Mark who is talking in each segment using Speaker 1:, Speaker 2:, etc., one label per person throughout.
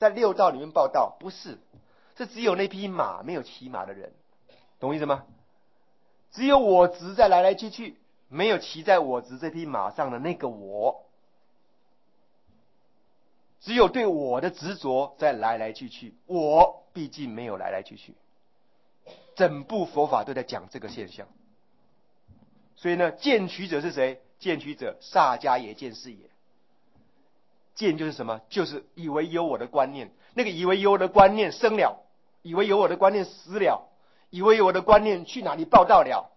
Speaker 1: 在六道里面报道，不是，是只有那匹马，没有骑马的人，懂我意思吗？只有我执在来来去去，没有骑在我执这匹马上的那个我，只有对我的执着在来来去去，我毕竟没有来来去去。整部佛法都在讲这个现象。所以呢，见取者是谁？见取者萨迦耶见是也。见就是什么？就是以为有我的观念，那个以为有我的观念生了，以为有我的观念死了，以为有我的观念去哪里报道了，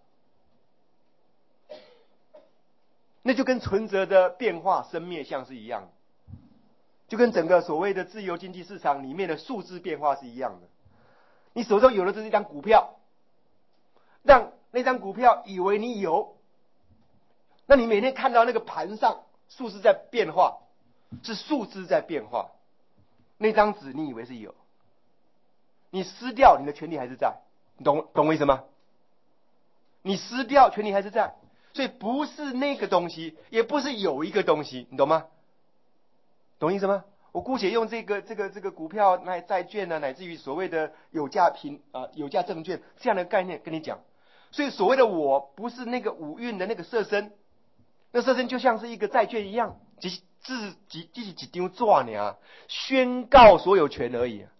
Speaker 1: 那就跟存折的变化生灭相是一样的，就跟整个所谓的自由经济市场里面的数字变化是一样的。你手中有的这是一张股票，让那张股票以为你有，那你每天看到那个盘上数字在变化，是数字在变化，那张纸你以为是有，你撕掉你的权利还是在，你懂我意思吗？你撕掉权利还是在，所以不是那个东西，也不是有一个东西，你懂吗？懂意思吗？我姑且用这个股票、债券呢，乃至于所谓的有价证券这样的概念跟你讲。所以所谓的我不是那个五蕴的那个色身，那色身就像是一个债券一样，只是几张纸呢，宣告所有权而已。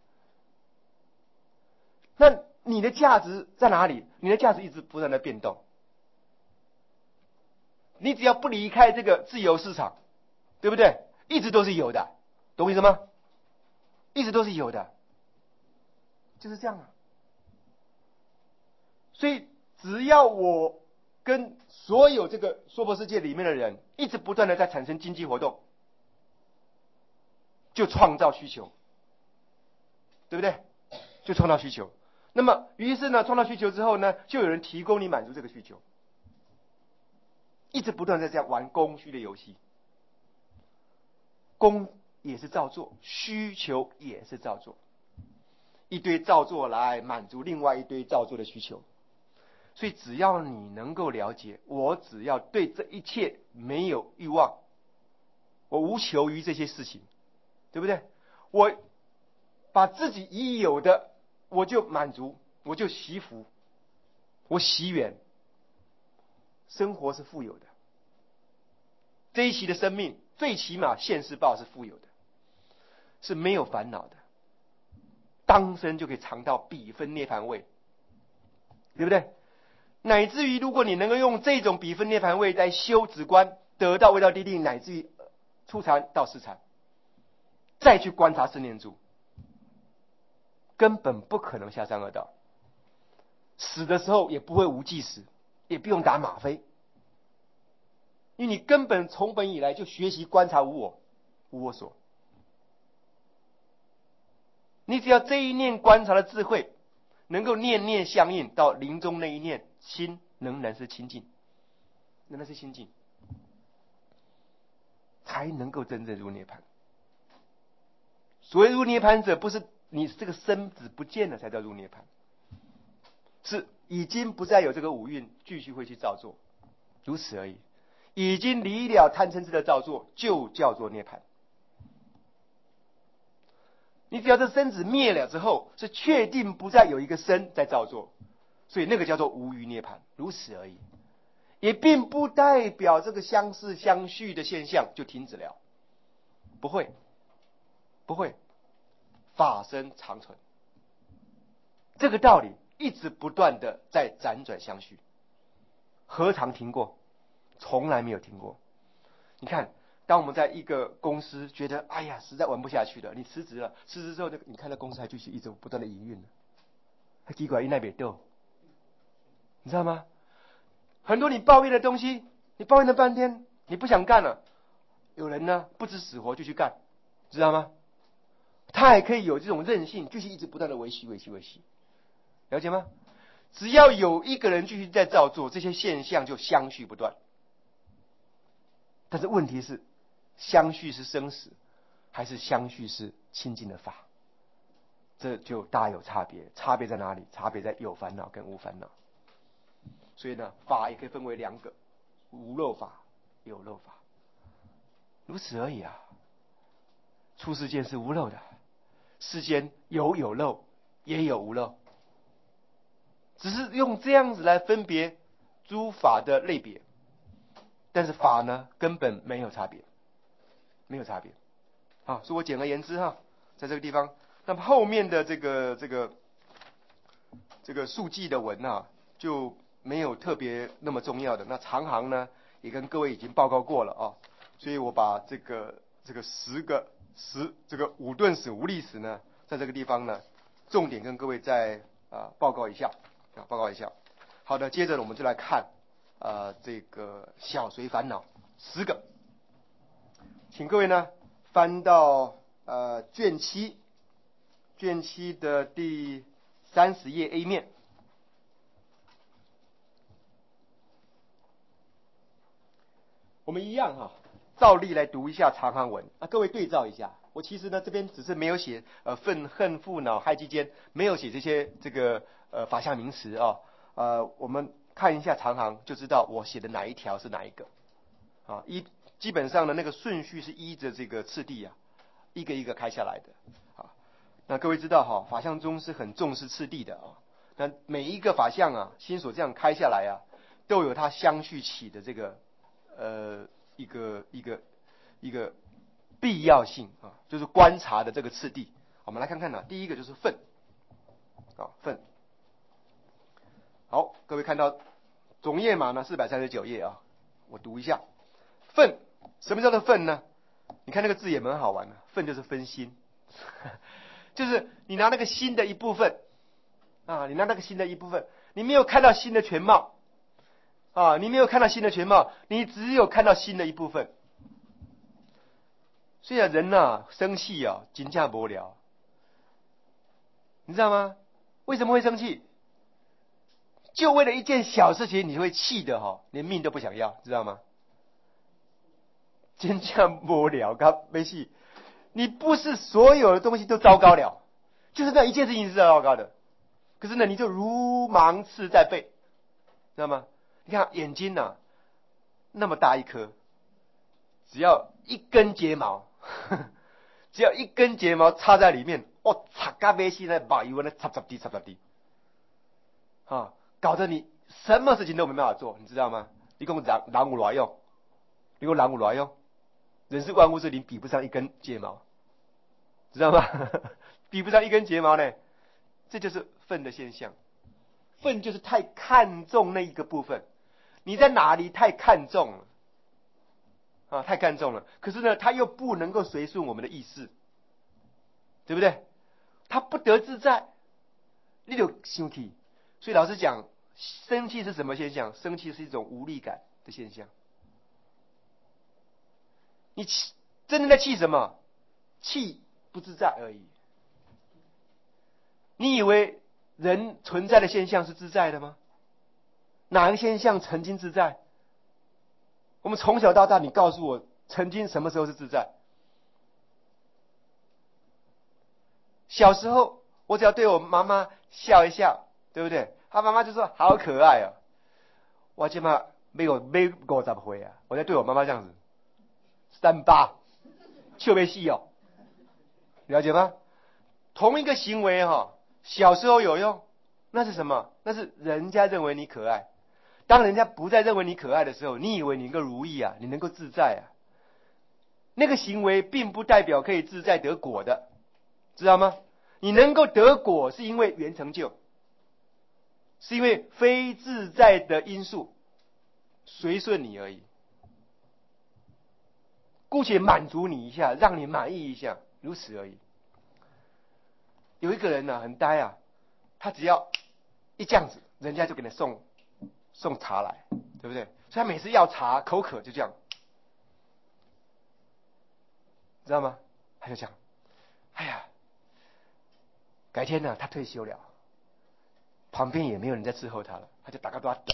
Speaker 1: 那你的价值在哪里？你的价值一直不断的变动。你只要不离开这个自由市场，对不对？一直都是有的，懂我意思吗？一直都是有的，就是这样啊。所以只要我跟所有这个娑婆世界里面的人一直不断的在产生经济活动，就创造需求，对不对？就创造需求。那么于是呢，创造需求之后呢，就有人提供你满足这个需求，一直不断的在这样玩供需的游戏。供也是造作，需求也是造作，一堆造作来满足另外一堆造作的需求。所以只要你能够了解，我只要对这一切没有欲望，我无求于这些事情，对不对？我把自己已有的我就满足，我就习福，我习远，生活是富有的。这一期的生命最起码现世报是富有的，是没有烦恼的，当生就可以尝到比分涅槃味，对不对？乃至于如果你能够用这种比分涅槃位来修止观，得到味道地定，乃至于初禅到四禅，再去观察四念住，根本不可能下三恶道。死的时候也不会无记死，也不用打吗啡，因为你根本从本以来就学习观察无我、无我所。你只要这一念观察的智慧能够念念相应，到临终那一念，心仍然是清净，仍然是清净，才能够真正入涅槃。所谓入涅槃者，不是你这个身子不见了才叫入涅槃，是已经不再有这个五蕴继续会去造作，如此而已。已经离了贪嗔痴的造作，就叫做涅槃。你只要这身子灭了之后，是确定不再有一个身在造作，所以那个叫做无余涅槃，如此而已。也并不代表这个相似相续的现象就停止了，不会，不会，法身长存。这个道理一直不断的在辗转相续，何尝停过？从来没有停过。你看，当我们在一个公司觉得哎呀实在玩不下去了，你辞职了，辞职之后你看那公司还继续一直不断的营运了，还奇怪，那边斗，你知道吗？很多你抱怨的东西，你抱怨了半天，你不想干了，有人呢不知死活就去干，知道吗？他还可以有这种韧性，继续一直不断的维系，了解吗？只要有一个人继续在造作，这些现象就相续不断。但是问题是，相续是生死，还是相续是清净的法？这就大有差别。差别在哪里？差别在有烦恼跟无烦恼。所以呢，法也可以分为两个，无漏法、有漏法，如此而已啊。出世间是无漏的， 世间有漏，也有无漏，只是用这样子来分别诸法的类别，但是法呢根本没有差别，没有差别。好，所以我简而言之哈，在这个地方，那么后面的这个述记的文啊，就没有特别那么重要的。那长行呢，也跟各位已经报告过了啊，所以我把这个五顿史无历史呢，在这个地方呢，重点跟各位再报告一下。好的，接着我们就来看这个小随烦恼10个，请各位呢翻到卷7的第30页 A 面。我们一样哈，照例来读一下长行文各位对照一下。我其实呢这边只是没有写愤恨负恼害忌间，没有写这些法相名词我们看一下长行就知道我写的哪一条是哪一个基本上的那个顺序是依着这个次第一个一个开下来的那各位知道法相宗是很重视次第的那每一个法相心所这样开下来都有它相续起的这个一个必要性就是观察的这个次第。我们来看看第一个就是愤愤。好，各位看到总页码呢439页我读一下。愤，什么叫做愤呢？你看那个字也蛮好玩的，愤就是分心，就是你拿那个心的一部分你没有看到心的全貌你没有看到心的全貌，你只有看到心的一部分。所以人生气真正无聊，你知道吗？为什么会生气？就为了一件小事情你会气的连命都不想要，知道吗？真正无聊没戏。你不是所有的东西都糟糕了，就是那一件事情是糟糕的，可是呢你就如芒刺在背，知道吗？你看眼睛那么大一颗，只要一根睫毛只要一根睫毛插在里面插到没戏在把油插滴搞得你什么事情都没办法做，你知道吗？你讲人有多用？你讲人有多用？人是万物之灵，比不上一根睫毛，知道吗？比不上一根睫毛呢，这就是愤的现象。愤就是太看重那一个部分，你在哪里太看重了太看重了。可是呢，它又不能够随顺我们的意识，对不对？它不得自在，你就生气。所以老师讲，生气是什么现象？生气是一种无力感的现象。你真正在气什么？气不自在而已。你以为人存在的现象是自在的吗？哪个现象曾经自在？我们从小到大，你告诉我，曾经什么时候是自在？小时候，我只要对我妈妈笑一笑，对不对？她妈妈就说好可爱我起码没50岁我在对我妈妈这样子，38，就被戏了解吗？同一个行为小时候有用，那是什么？那是人家认为你可爱。当人家不再认为你可爱的时候，你以为你能够如意你能够自在那个行为并不代表可以自在得果的，知道吗？你能够得果是因为缘成就，是因为非自在的因素随顺你而已，姑且满足你一下，让你满意一下，如此而已。有一个人很呆他只要一这样子，人家就给他送茶来，对不对？所以他每次要茶口渴就这样，知道吗？他就讲，哎呀，改天他退休了，旁边也没有人在伺候他了，他就打个哆，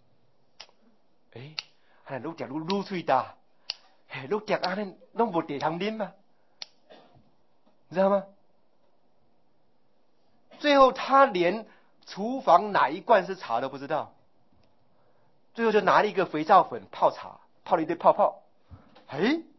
Speaker 1: 愈嚼愈嘴大，愈嚼安尼拢无茶通啉嘛，你知道吗？最后他连厨房哪一罐是茶都不知道，最后就拿了一个肥皂粉泡茶，泡了一堆泡泡。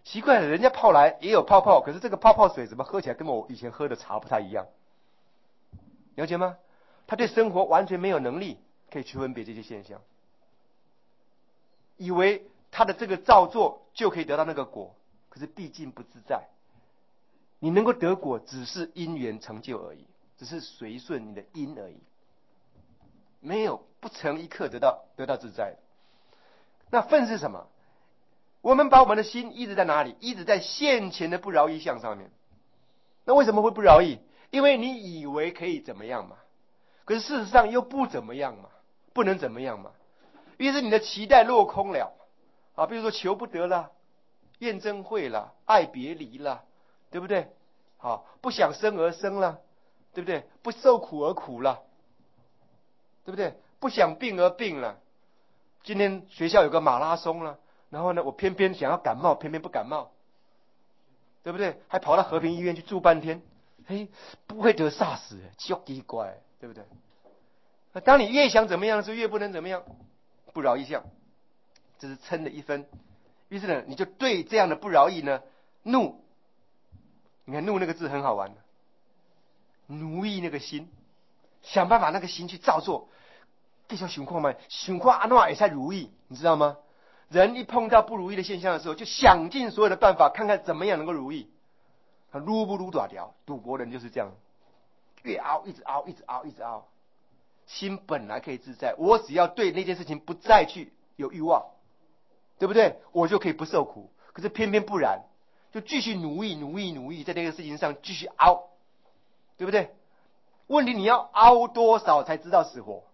Speaker 1: 奇怪了，人家泡来也有泡泡，可是这个泡泡水怎么喝起来跟我以前喝的茶不太一样？了解吗？他对生活完全没有能力可以去分别这些现象，以为他的这个造作就可以得到那个果，可是毕竟不自在。你能够得果，只是因缘成就而已，只是随顺你的因而已，没有不成一刻得到自在的。那愤是什么？我们把我们的心一直在哪里？一直在现前的不饶益相上面。那为什么会不饶益？因为你以为可以怎么样嘛，可是事实上又不怎么样嘛，不能怎么样嘛。于是你的期待落空了啊，比如说求不得啦，怨憎会啦，爱别离啦，对不对？好，不想生而生啦，对不对？不受苦而苦啦，对不对？不想病而病了。今天学校有个马拉松了，然后呢，我偏偏想要感冒，偏偏不感冒，对不对？还跑到和平医院去住半天，不会得 SARS， 就奇怪，对不对？那当你越想怎么样的时候，越不能怎么样，不饶益相，这是嗔的一分。于是呢，你就对这样的不饶益呢，怒。你看怒那个字很好玩，奴役那个心，想办法那个心去照做。这叫想看嘛，想看安怎会才如意，你知道吗？人一碰到不如意的现象的时候，就想尽所有的办法，看看怎么样能够如意。撸不撸大条，赌博人就是这样，越凹一直凹，一直凹，一直凹。心本来可以自在，我只要对那件事情不再去有欲望，对不对？我就可以不受苦。可是偏偏不然，就继续奴役，在这个事情上继续凹，对不对？问题你要凹多少才知道死活？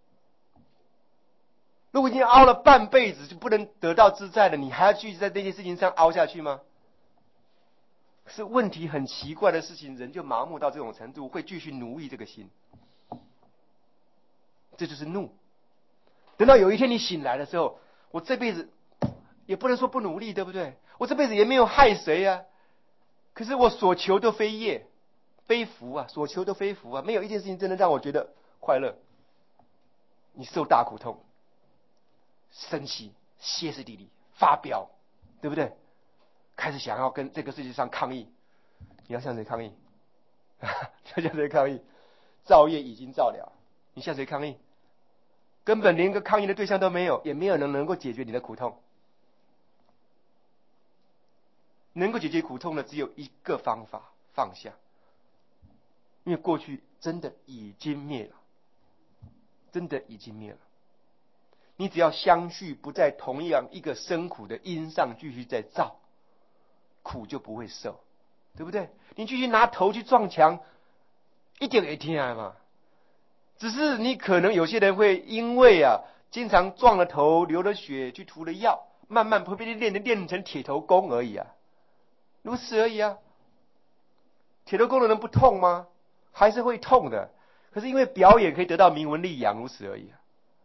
Speaker 1: 如果已经凹了半辈子就不能得到自在了，你还要继续在这件事情上凹下去吗？是问题很奇怪的事情，人就麻木到这种程度，会继续奴役这个心，这就是怒。等到有一天你醒来的时候，我这辈子也不能说不努力，对不对？我这辈子也没有害谁啊，可是我所求都非业非福啊，所求都非福啊，没有一件事情真的让我觉得快乐。你受大苦痛，生气、歇斯底里、发飙，对不对？开始想要跟这个世界上抗议，你要向谁抗议？要向谁抗议？造业已经造了，你向谁抗议？根本连个抗议的对象都没有，也没有人能够解决你的苦痛。能够解决苦痛的只有一个方法：放下。因为过去真的已经灭了，真的已经灭了。你只要相续不在同样一个生苦的因上继续在造，苦就不会受，对不对？你继续拿头去撞墙，一点也痛嘛。只是你可能有些人会因为经常撞了头，流了血，去涂了药，慢慢会被练成铁头功而已啊，如此而已啊。铁头功的人不痛吗？还是会痛的，可是因为表演可以得到名闻利养，如此而已啊。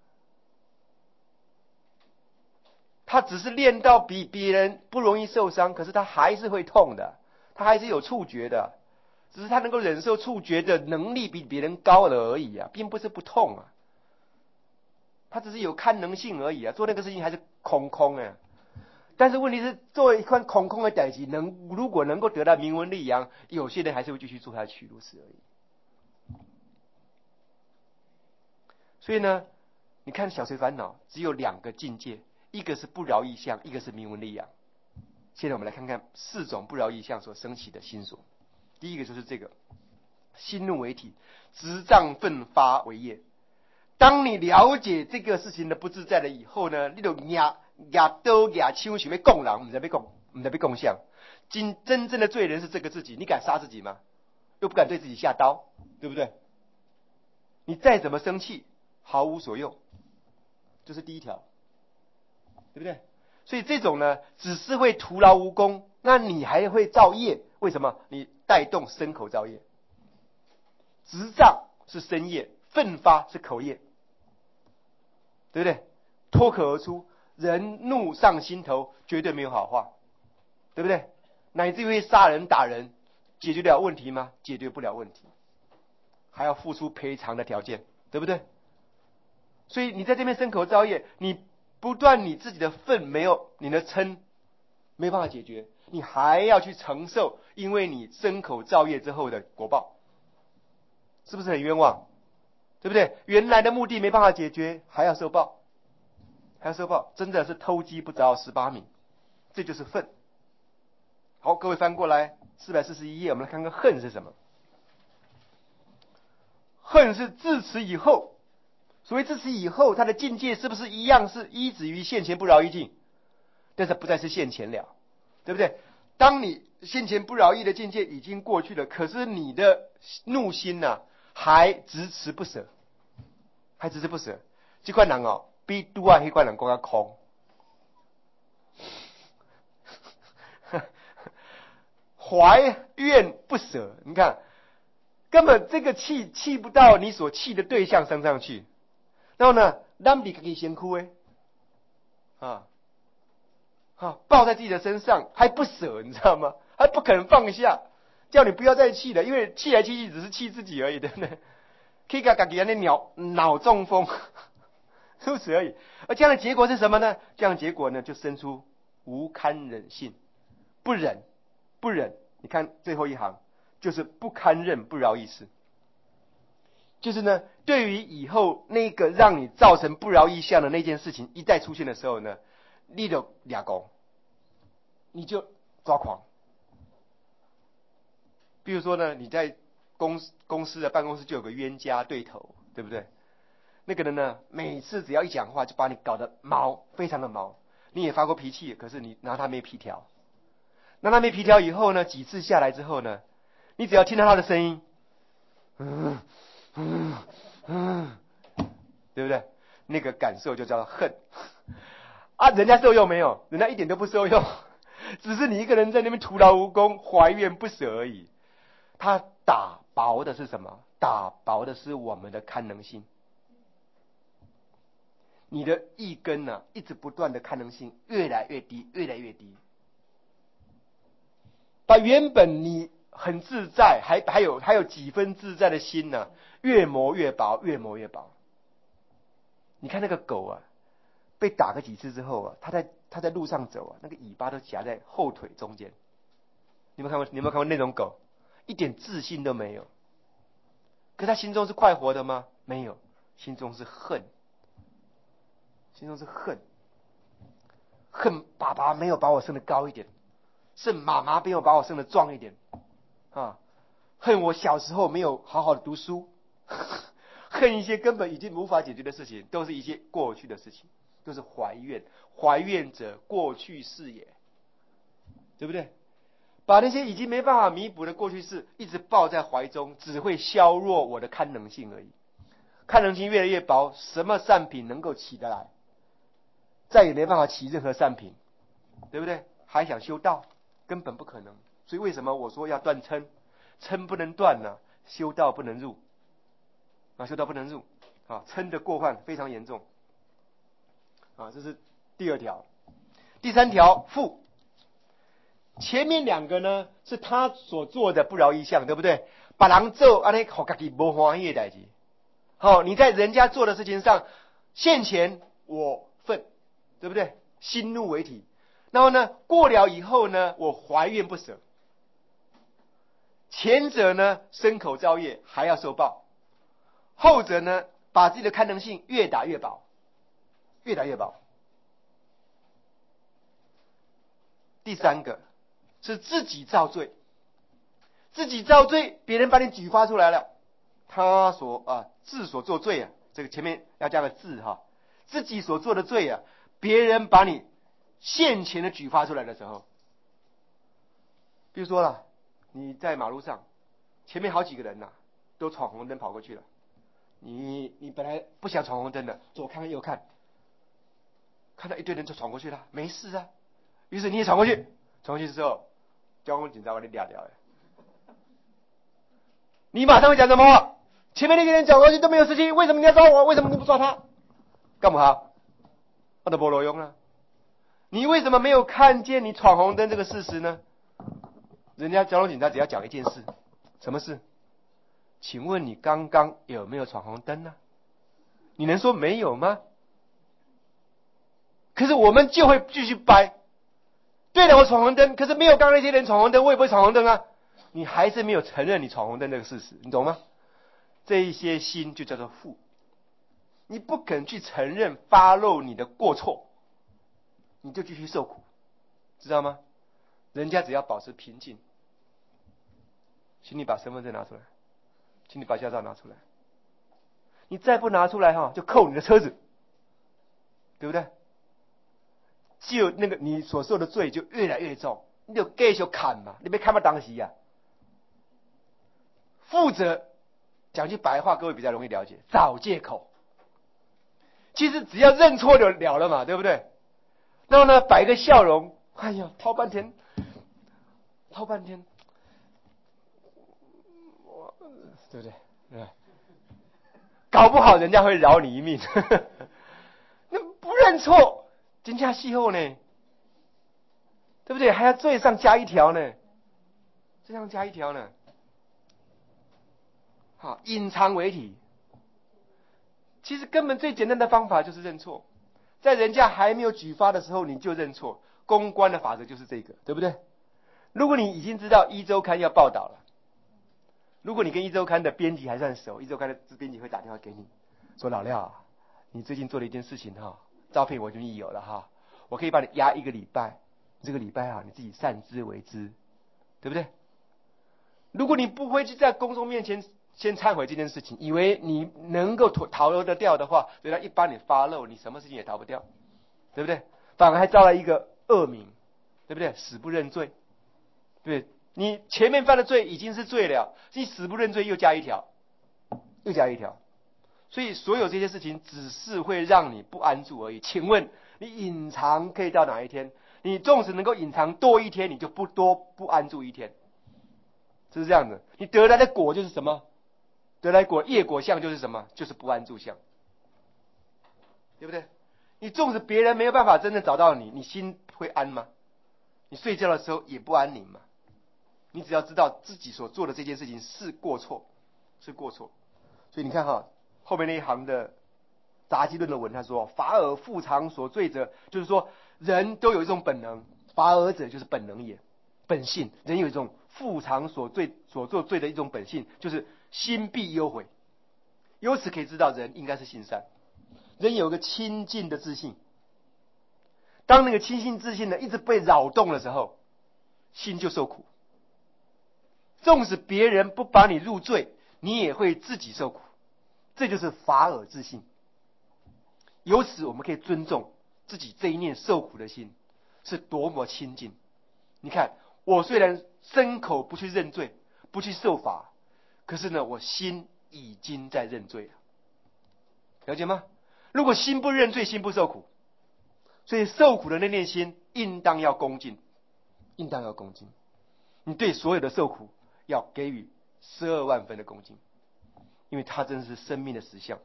Speaker 1: 他只是练到比别人不容易受伤，可是他还是会痛的，他还是有触觉的，只是他能够忍受触觉的能力比别人高了而已啊，并不是不痛啊。他只是有堪能性而已啊，做那个事情还是空空啊。但是问题是，做一块空空的代志，如果能够得到名闻利养，有些人还是会继续做下去，如此而已。所以呢，你看小随烦恼只有两个境界，一个是不饶益相，一个是名闻利养。现在我们来看看四种不饶益相所升起的心所。第一个就是这个心怒为体，执障奋发为业。当你了解这个事情的不自在了以后呢，你就拿刀拿枪想要供人，不知要供相。真正的罪人是这个自己，你敢杀自己吗？又不敢对自己下刀，对不对？你再怎么生气，毫无所用，这是第一条，对不对？所以这种呢，只是会徒劳无功，那你还会造业？为什么？你带动身口造业，执障是身业，奋发是口业，对不对？脱口而出，人怒上心头，绝对没有好话，对不对？乃至于会杀人打人，解决了问题吗？解决不了问题，还要付出赔偿的条件，对不对？所以你在这边身口造业，你不断你自己的愤没有，你的嗔没办法解决，你还要去承受因为你牲口造业之后的果报，是不是很冤枉？对不对？原来的目的没办法解决，还要受报，还要受报，真的是偷鸡不着蚀把米，这就是愤。好，各位翻过来441页，我们来看看恨是什么。恨是自此以后，所谓自此以后，它的境界是不是一样？是依止于现前不饶益境，但是不再是现前了，对不对？当你现前不饶益的境界已经过去了，可是你的怒心呢，还执持不舍，还执持不舍。这款人哦，比拄啊那款人更加空。怀怨不舍，你看，根本这个气不到你所气的对象身上去。然后呢，咱比自己先哭抱在自己的身上还不舍，你知道吗？还不肯放下，叫你不要再气了，因为气来气去只是气自己而已，对不对？可以给自己那脑中风，如此而已。而这样的结果是什么呢？这样的结果呢，就生出无堪忍性，不忍。你看最后一行，就是不堪忍不饶益事。就是呢，对于以后那个让你造成不饶益相的那件事情一旦出现的时候呢，你就俩公，你就抓狂。比如说呢，你在公司的办公室就有个冤家对头，对不对？那个人呢，每次只要一讲话就把你搞得毛，非常的毛。你也发过脾气，可是你拿他没皮条。拿他没皮条以后呢，几次下来之后呢，你只要听到他的声音，对不对？那个感受就叫做恨啊！人家受用没有？人家一点都不受用，只是你一个人在那边徒劳无功，怀怨不舍而已。他打薄的是什么？打薄的是我们的堪能性。你的一根呢，一直不断的堪能性越来越低，越来越低，把原本你很自在，还有几分自在的心呢，越磨越薄，越磨越薄。你看那个狗啊，被打个几次之后啊，它在路上走啊，那个尾巴都夹在后腿中间。你有没有看过那种狗？一点自信都没有。可他心中是快活的吗？没有，心中是恨，心中是恨，恨爸爸没有把我生得高一点，是妈妈没有把我生得壮一点啊，恨我小时候没有好好的读书。恨一些根本已经无法解决的事情，都是一些过去的事情，都是怀怨。怀怨者，过去事也，对不对？把那些已经没办法弥补的过去事一直抱在怀中，只会削弱我的堪能性而已。堪能性越来越薄，什么善品能够起得来？再也没办法起任何善品，对不对？还想修道，根本不可能。所以为什么我说要断嗔？嗔不能断呢，修道不能入。修道不能入嗔的过患非常严重这是第2条。第3条复，前面2个呢是他所做的不饶益相，对不对？把人做安尼好自己不欢喜的代志。你在人家做的事情上，现前我愤，对不对？心怒为体。然后呢，过了以后呢，我怀怨不舍。前者呢，牲口造业还要受报。后者呢，把自己的堪能性越打越薄，越打越薄。第3个是自己造罪，自己造罪，别人把你举发出来了，他自所做罪啊，这个前面要加个自自己所做的罪啊，别人把你现前的举发出来的时候，比如说了，你在马路上，前面好几个人都闯红灯跑过去了。你本来不想闯红灯的，左看右看，看到一堆人就闯过去了，没事啊。于是你也闯过去，闯过去之后，交通警察把你抓掉了。你马上会讲什么话？前面那个人闯过去都没有事情，为什么你要抓我？为什么你不抓他？干嘛？他都没路用了。你为什么没有看见你闯红灯这个事实呢？人家交通警察只要讲一件事，什么事？请问你刚刚有没有闯红灯呢？你能说没有吗？可是我们就会继续掰， 对了，我闯红灯，可是没有刚刚那些人闯红灯，我也不会闯红灯啊。你还是没有承认你闯红灯这个事实，你懂吗？这一些心就叫做负。你不肯去承认发露你的过错，你就继续受苦，知道吗？人家只要保持平静，请你把身份证拿出来，请你把驾照拿出来。你再不拿出来就扣你的车子，对不对？就那个你所受的罪就越来越重，你就继续砍嘛，你别看嘛当时啊。负责讲句白话，各位比较容易了解，找借口。其实只要认错就了了嘛，对不对？然后呢，摆个笑容，哎呀，掏半天，对不对？对，搞不好人家会饶你一命。那不认错，真正死后呢，对不对？还要罪上加一条呢，罪上加一条呢。好，隐藏为体。其实根本最简单的方法就是认错，在人家还没有举发的时候你就认错。公关的法则就是这个，对不对？如果你已经知道一周刊要报道了，如果你跟一周刊的编辑还算熟，一周刊的编辑会打电话给你，说老廖，你最近做了一件事情照片我已经有了我可以帮你压1个礼拜，这个礼拜你自己善之为之，对不对？如果你不会去在公众面前先忏悔这件事情，以为你能够逃得掉的话，所以他一帮你发漏，你什么事情也逃不掉，对不对？反而还招来一个恶名，对不对？死不认罪，对，你前面犯的罪已经是罪了，你死不认罪又加一条，所以所有这些事情只是会让你不安住而已。请问你隐藏可以到哪一天？你纵使能够隐藏多一天，你就不安住一天，是这样的。你得来的果就是什么？得来果业果相就是什么？就是不安住相，对不对？你纵使别人没有办法真正找到你，你心会安吗？你睡觉的时候也不安宁嘛。你只要知道自己所做的这件事情是过错，所以你看后面那一行的杂记论的文，他说法尔复常所罪者，就是说人都有一种本能，法尔者就是本能也，本性。人有一种复常所做罪的一种本性，就是心必忧悔。由此可以知道人应该是行善。人有一个清净的自信，当那个清净自信呢一直被扰动的时候，心就受苦。纵使别人不把你入罪，你也会自己受苦，这就是法尔自信。由此我们可以尊重自己这一念受苦的心是多么清净。你看，我虽然身口不去认罪，不去受罚，可是呢，我心已经在认罪了，了解吗？如果心不认罪，心不受苦，所以受苦的那念心应当要恭敬，你对所有的受苦要给予12万分的恭敬，因为它真是生命的实相。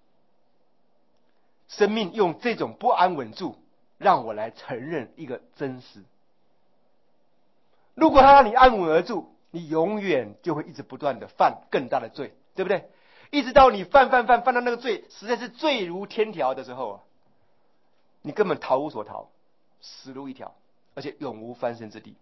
Speaker 1: 生命用这种不安稳住，让我来承认一个真实。如果他让你安稳而住，你永远就会一直不断的犯更大的罪，对不对？一直到你犯到那个罪实在是罪如天条的时候你根本逃无所逃，死路一条，而且永无翻身之地。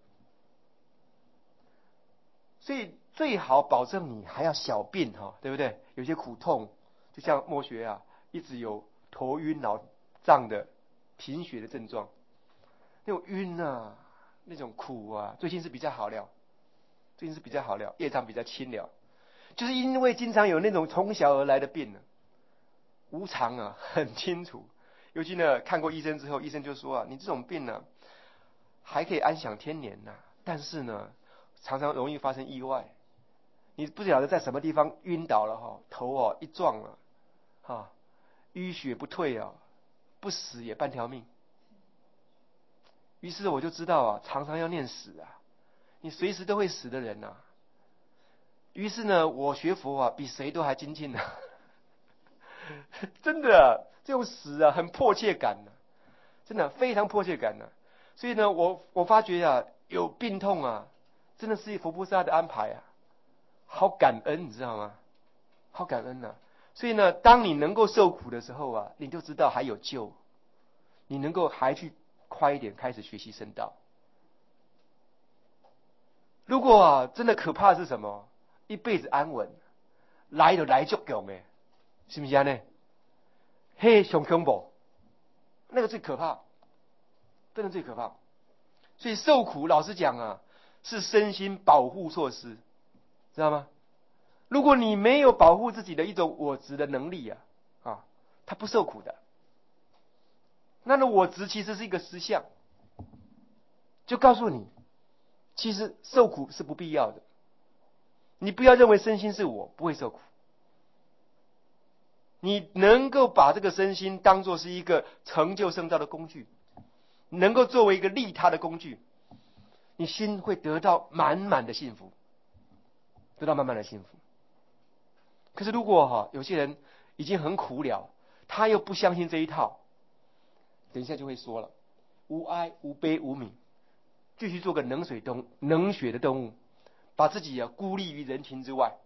Speaker 1: 所以最好保证你还要小病对不对？有些苦痛，就像莫学一直有头晕脑胀的贫血的症状，那种晕那种苦最近是比较好了，业障比较轻了，就是因为经常有那种从小而来的病无常很清楚。尤其呢，看过医生之后，医生就说你这种病还可以安享天年但是呢，常常容易发生意外。你不晓得在什么地方晕倒了头一撞了淤血不退不死也半条命。于是我就知道常常要念死你随时都会死的人于是呢，我学佛比谁都还精进真的这种死很迫切感真的非常迫切感所以呢，我发觉有病痛真的是佛菩萨的安排好感恩，你知道吗？好感恩所以呢，当你能够受苦的时候你就知道还有救，你能够还去快一点开始学习僧道。 如果真的可怕的是什么？一辈子安稳，来就来足强的，是不是呢？嘿，上恐怖，那个最可怕，真的最可怕。所以受苦，老实讲啊，是身心保护措施，知道吗？如果你没有保护自己的一种我执的能力他不受苦的。那我执其实是一个实相，就告诉你，其实受苦是不必要的。你不要认为身心是我，不会受苦。你能够把这个身心当作是一个成就圣道的工具，能够作为一个利他的工具，你心会得到满满的幸福，得到满满的幸福。可是如果有些人已经很苦了，他又不相信这一套，等一下就会说了，无哀无悲无悯，继续做个冷血的动物，把自己孤立于人群之外，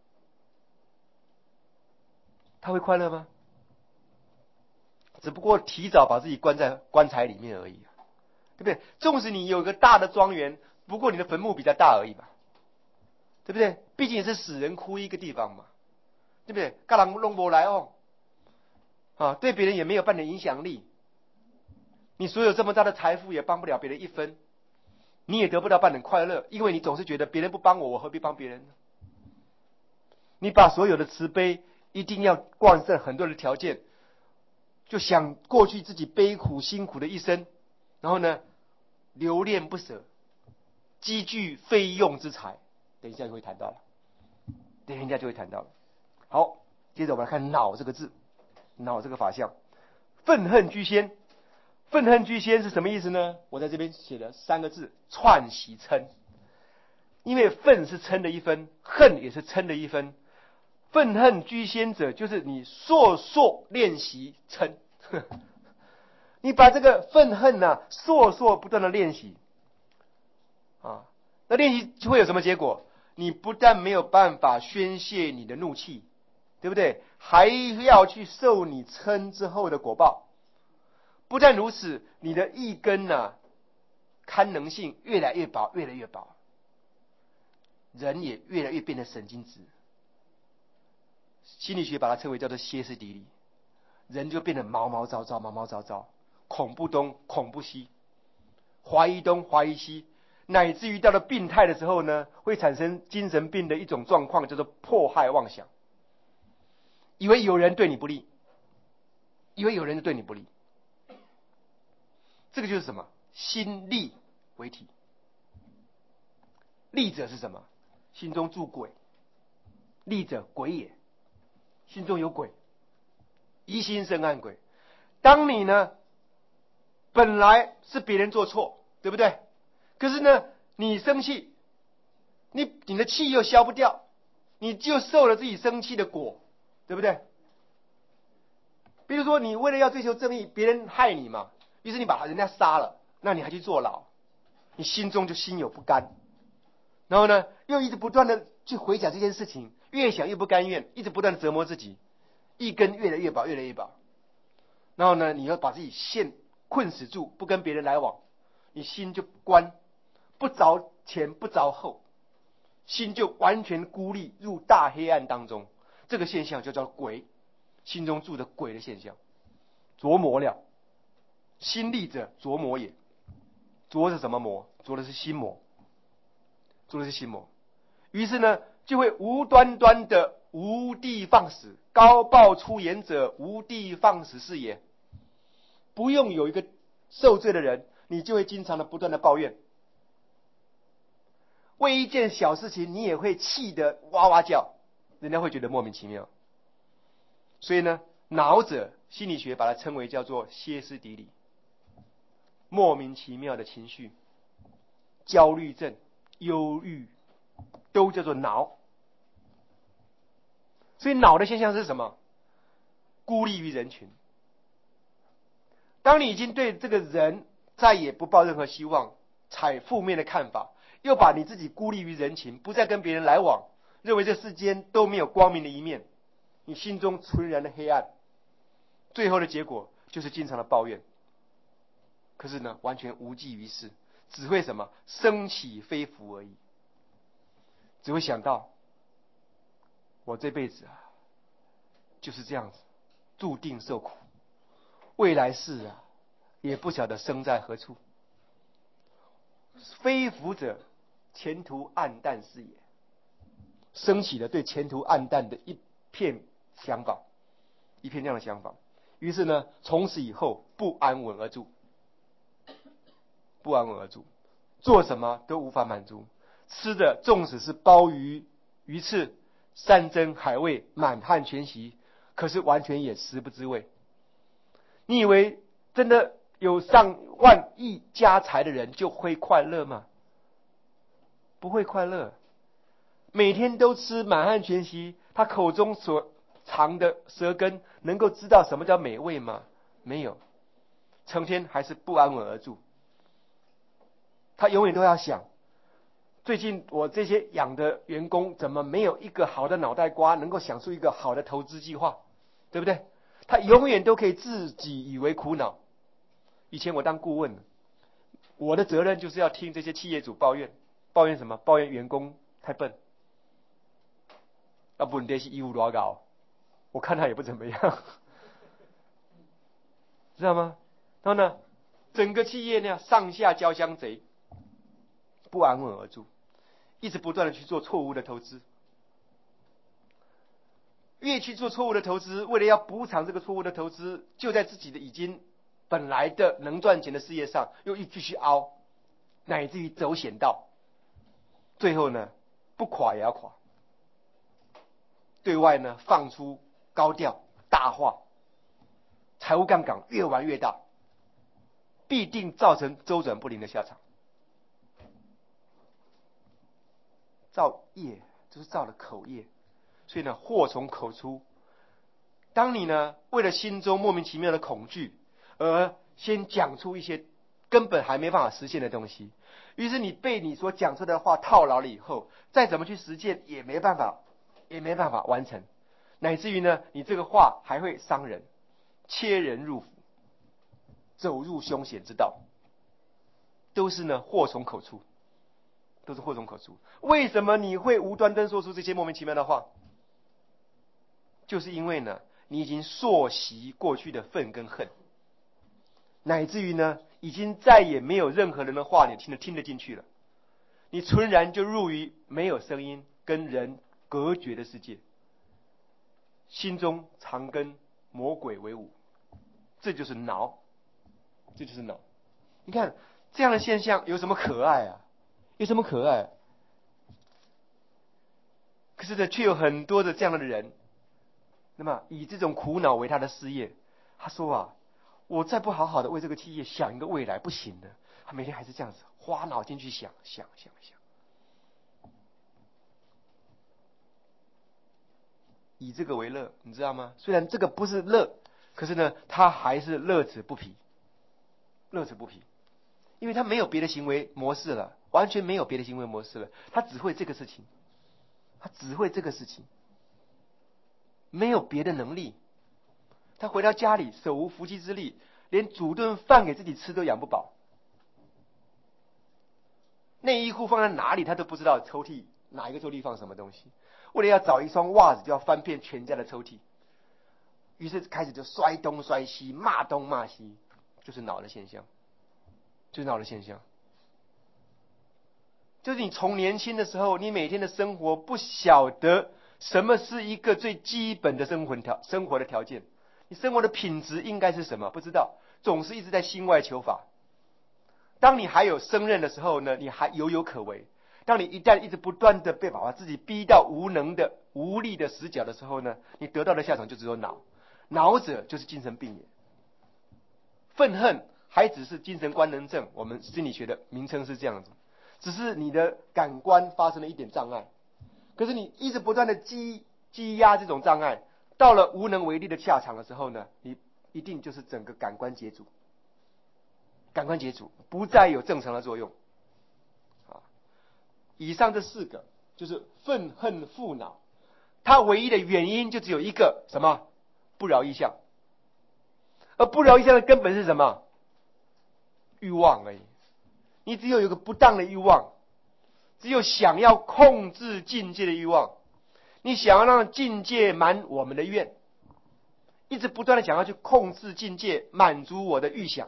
Speaker 1: 他会快乐吗？只不过提早把自己关在棺材里面而已，对不对？纵使你有个大的庄园，不过你的坟墓比较大而已嘛，对不对？毕竟也是死人哭一个地方嘛，对不对？干人弄不来对别人也没有半点影响力。你所有这么大的财富也帮不了别人一分，你也得不到半点快乐，因为你总是觉得别人不帮我，我何必帮别人呢？你把所有的慈悲一定要贯彻很多的条件，就想过去自己悲苦辛苦的一生，然后呢留恋不舍，积聚费用之财。等一下就会谈到了，等一下就会谈到了。好，接着我们来看恼这个字，恼这个法相，愤恨居先。愤恨居先是什么意思呢？我在这边写了3个字：串习嗔。因为愤是嗔的一分，恨也是嗔的一分。愤恨居先者，就是你烁烁练习嗔。你把这个愤恨烁烁不断的练习那练习就会有什么结果？你不但没有办法宣泄你的怒气，对不对？还要去受你嗔之后的果报。不但如此，你的意根堪能性越来越薄，越来越薄，人也越来越变得神经质。心理学把它称为叫做歇斯底里，人就变得毛毛躁躁，恐怖东恐怖西，怀疑东怀疑西，乃至于到了病态的时候呢，会产生精神病的一种状况，叫做迫害妄想，以为有人对你不利，以为有人对你不利。这个就是什么？心利为体。利者是什么？心中住鬼，利者鬼也，心中有鬼，疑心生暗鬼。当你本来是别人做错，对不对？可是你生气，你的气又消不掉，你就受了自己生气的果，对不对？比如说你为了要追求正义，别人害你嘛，于是你把人家杀了，那你还去坐牢，你心中就心有不甘，然后又一直不断的去回想这件事情，越想越不甘愿，一直不断的折磨自己，一根越来越薄，越来越薄。然后你要把自己困死住，不跟别人来往，你心就关，不着前不着后，心就完全孤立入大黑暗当中。这个现象就叫鬼，心中住的鬼的现象，着魔了。心利者着魔也。着是什么魔？着的是心魔，着的是心魔。于是就会无端端的无的放矢，高报出言者无的放矢是也。不用有一个受罪的人，你就会经常的不断的抱怨，为一件小事情你也会气得哇哇叫，人家会觉得莫名其妙。所以恼者心理学把它称为叫做歇斯底里，莫名其妙的情绪，焦虑症、忧郁都叫做恼。所以恼的现象是什么？孤立于人群。当你已经对这个人再也不抱任何希望，采负面的看法，又把你自己孤立于人群，不再跟别人来往，认为这世间都没有光明的一面，你心中纯然的黑暗，最后的结果就是经常的抱怨。可是完全无济于事，只会什么生起非福而已。 只会想到我这辈子啊就是这样子，注定受苦，未来世啊也不晓得生在何处。非福者，前途暗淡是也。升起了对前途暗淡的一片想法，一片这样的想法。于是呢，从此以后不安稳而住，不安稳而住，做什么都无法满足。吃的纵使是鲍鱼、鱼翅、山珍海味、满汉全席，可是完全也食不知味。你以为真的有上万亿家财的人就会快乐吗？不会快乐。每天都吃满汉全席，他口中所藏的舌根能够知道什么叫美味吗？没有，成天还是不安稳而住。他永远都要想，最近我这些养的员工怎么没有一个好的脑袋瓜能够想出一个好的投资计划，对不对？他永远都可以自己以为苦恼。以前我当顾问，我的责任就是要听这些企业主抱怨，抱怨什么？抱怨员工太笨。不然是义务多高，我看他也不怎么样，知道吗？然后呢，整个企业呢上下交相贼，不安稳而住，一直不断的去做错误的投资，越去做错误的投资，为了要补偿这个错误的投资，就在自己的已经本来的能赚钱的事业上又继续凹，乃至于走险道，最后呢不垮也要垮。对外呢放出高调大话，财务杠杆越玩越大，必定造成周转不灵的下场。造业就是造了口业，所以呢祸从口出。当你呢为了心中莫名其妙的恐惧而先讲出一些根本还没办法实现的东西，于是你被你所讲出的话套牢了以后，再怎么去实践也没办法完成。乃至于呢，你这个话还会伤人，切人入腹，走入凶险之道，都是呢祸从口出，都是祸从口出。为什么你会无端端说出这些莫名其妙的话？就是因为呢，你已经溯习过去的愤跟恨，乃至于呢，已经再也没有任何人的话你听得进去了，你纯然就入于没有声音跟人隔绝的世界。心中常跟魔鬼为伍，这就是恼，这就是恼。你看这样的现象有什么可爱啊？有什么可爱？可是呢，却有很多的这样的人，那么以这种苦恼为他的事业。他说啊，我再不好好的为这个企业想一个未来不行的，他每天还是这样子花脑筋去想。以这个为乐，你知道吗？虽然这个不是乐，可是呢，他还是乐此不疲，乐此不疲，因为他没有别的行为模式了，完全没有别的行为模式了，他只会这个事情，没有别的能力。他回到家里手无缚鸡之力，连煮顿饭给自己吃都养不饱，内衣裤放在哪里他都不知道，抽屉哪一个抽屉放什么东西。为了要找一双袜子，就要翻遍全家的抽屉，于是开始就摔东摔西，骂东骂西，就是恼的现象，就是你从年轻的时候，你每天的生活不晓得什么是一个最基本的生活的条件，你生活的品质应该是什么？不知道，总是一直在心外求法。当你还有胜任的时候呢，你还有可为。当你一旦一直不断的被把自己逼到无力的死角的时候呢，你得到的下场就只有恼。恼者就是精神病也。愤恨还只是精神官能症，我们心理学的名称是这样子，只是你的感官发生了一点障碍。可是你一直不断的积压这种障碍，到了无能为力的下场的时候呢，你一定就是整个感官解组，不再有正常的作用。以上这4个就是愤恨负恼，它唯一的原因就只有一个，什么？不饶一相。而不饶一相的根本是什么？欲望而已。你只有一个不当的欲望， 只有想要控制境界的欲望，你想要让境界满我们的愿，一直不断的想要去控制境界，满足我的欲想。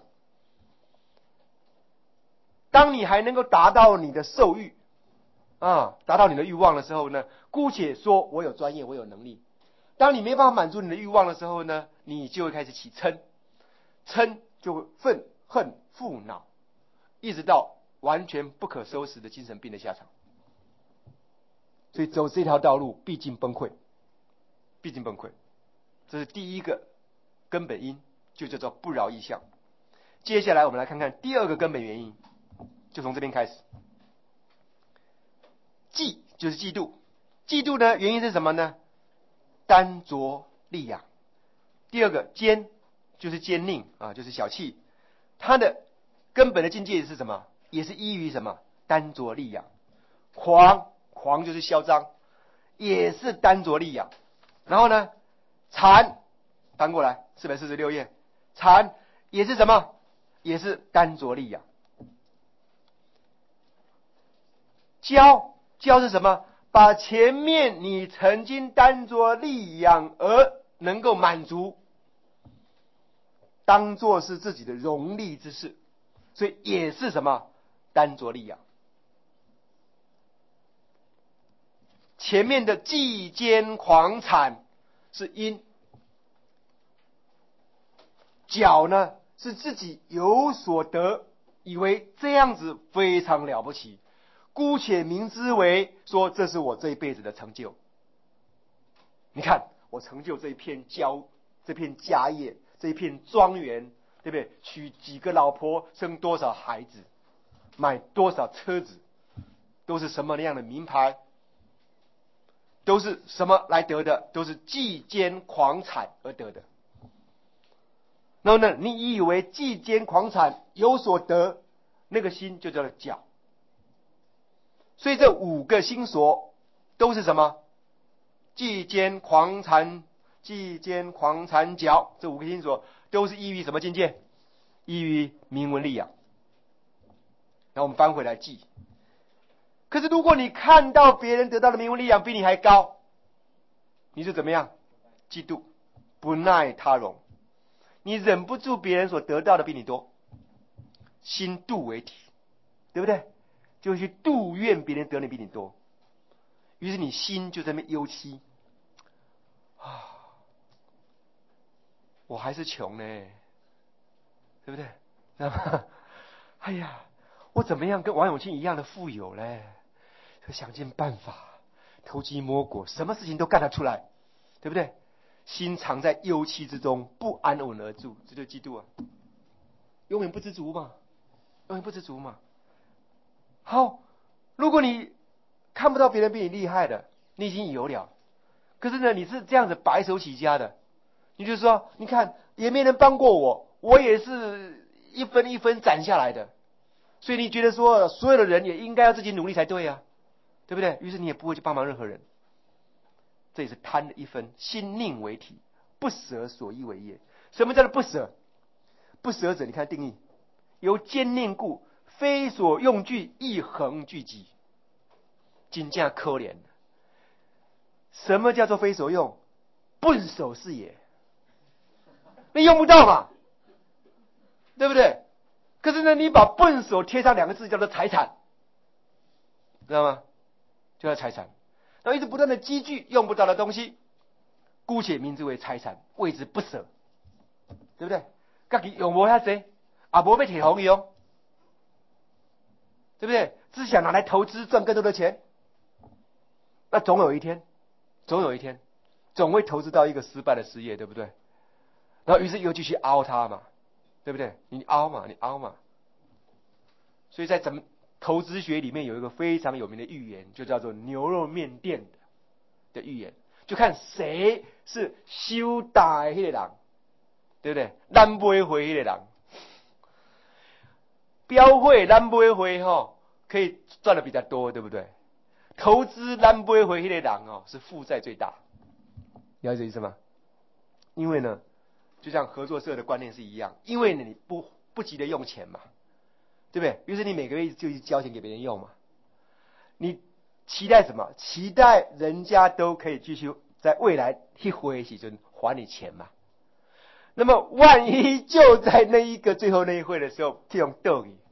Speaker 1: 当你还能够达到你的受欲达到你的欲望的时候呢，姑且说我有专业，我有能力。当你没办法满足你的欲望的时候呢，你就会开始起嗔，嗔就会愤恨负恼，一直到完全不可收拾的精神病的下场。所以走这条道路必定崩溃，必定崩溃。这是第一个根本因，就叫做不饶意相。接下来我们来看看第二个根本原因，就从这边开始。嫉就是嫉妒，嫉妒呢原因是什么呢？单着利养。第二个坚就是坚佞就是小气，它的根本的境界是什么？也是依于什么？单着利养。狂就是嚣张，也是单着利养。然后呢，馋翻过来446页，馋也是什么？也是单着利养。骄是什么？把前面你曾经单着利养而能够满足，当作是自己的荣利之事，所以也是什么？单着利养。前面的既奸狂产是因，骄呢是自己有所得，以为这样子非常了不起，姑且明之为说这是我这一辈子的成就。你看我成就这一片家业，这一片庄园，对不对？娶几个老婆，生多少孩子，买多少车子，都是什么样的名牌，都是什么来得的？都是既奸狂产而得的。然后呢，你以为既奸狂产有所得，那个心就叫做骄。所以这5个心所都是什么？既奸狂产骄，这5个心所都是依于什么境界？依于名闻利养。然后我们翻回来记。可是如果你看到别人得到的名闻利养比你还高，你就怎么样？嫉妒，不耐他荣，你忍不住别人所得到的比你多，心妒为体，对不对？就去妒怨别人得的比你多，于是你心就在那边忧戚我还是穷呢，对不对？那么哎呀，我怎么样跟王永庆一样的富有嘞？就想尽办法，偷鸡摸狗，什么事情都干得出来，对不对？心藏在忧戚之中，不安稳而住，这就嫉妒永远不知足嘛，好，如果你看不到别人比你厉害的，你已经有了，可是呢，你是这样子白手起家的，你就说，你看也没人帮过我，我也是一分一分攒下来的，所以你觉得说所有的人也应该要自己努力才对啊，对不对？于是你也不会去帮忙任何人。这也是贪的一分，心佞为体，不舍所依为业。什么叫做不舍？不舍者，你看定义，由坚佞故，非所用具，亦恒聚集。真正可怜。什么叫做非所用？笨手是也，你用不到嘛，对不对？可是呢，你把笨手贴上2个字，叫做财产，知道吗？就叫财产。然后一直不断的积聚用不到的东西，姑且名之为财产，谓之不舍，对不对？自己用不遐多，也没要提红用，对不对？只想拿来投资赚更多的钱，那总有一天，总会投资到一个失败的事业，对不对？然后于是又继续凹它嘛，对不对？你凹嘛。所以在咱们投资学里面有一个非常有名的寓言，就叫做牛肉面店的寓言，就看谁是收大的那个人，对不对？咱买回那个人，标会咱买回可以赚的比较多，对不对？投资咱买回那个人是负债最大，了解意思吗？因为呢，就像合作社的观念是一样，因为你不急着用钱嘛，对不对？于是你每个月就交钱给别人用嘛。 你期待什么？期待人家都可以继续在未来去回时阵还你钱嘛？那么万一就在那一个最后那一会的时候，这种斗你，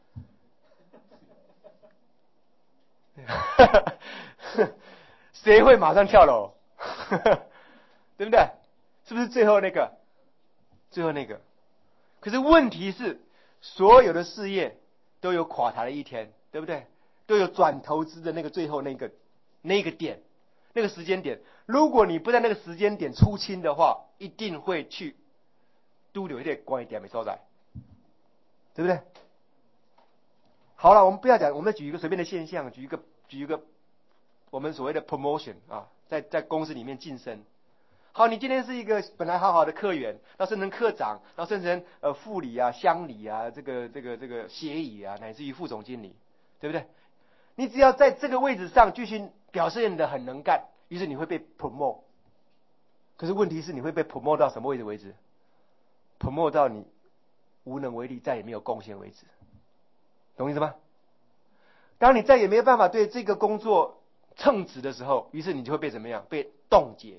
Speaker 1: 谁会马上跳楼？对不对？是不是最后那个？最后那个。可是问题是，所有的事业都有垮台的一天，对不对？都有转投资的那个最后那个点，那个时间点。如果你不在那个时间点出清的话，一定会去都有一点关于点没所在，对不对？好了，我们不要讲，我们再举一个随便的现象，举一个我们所谓的 promotion 啊，在公司里面晋升。好，你今天是一个本来好好的科员，然后升成科长，然后升成副理啊、乡里啊、这个协理啊，乃至于副总经理，对不对？你只要在这个位置上继续表现得很能干，于是你会被 promote。可是问题是你会被 promote 到什么位置为止？ promote 到你无能为力，再也没有贡献为止，懂意思吗？当你再也没有办法对这个工作称职的时候，于是你就会被怎么样？被冻结，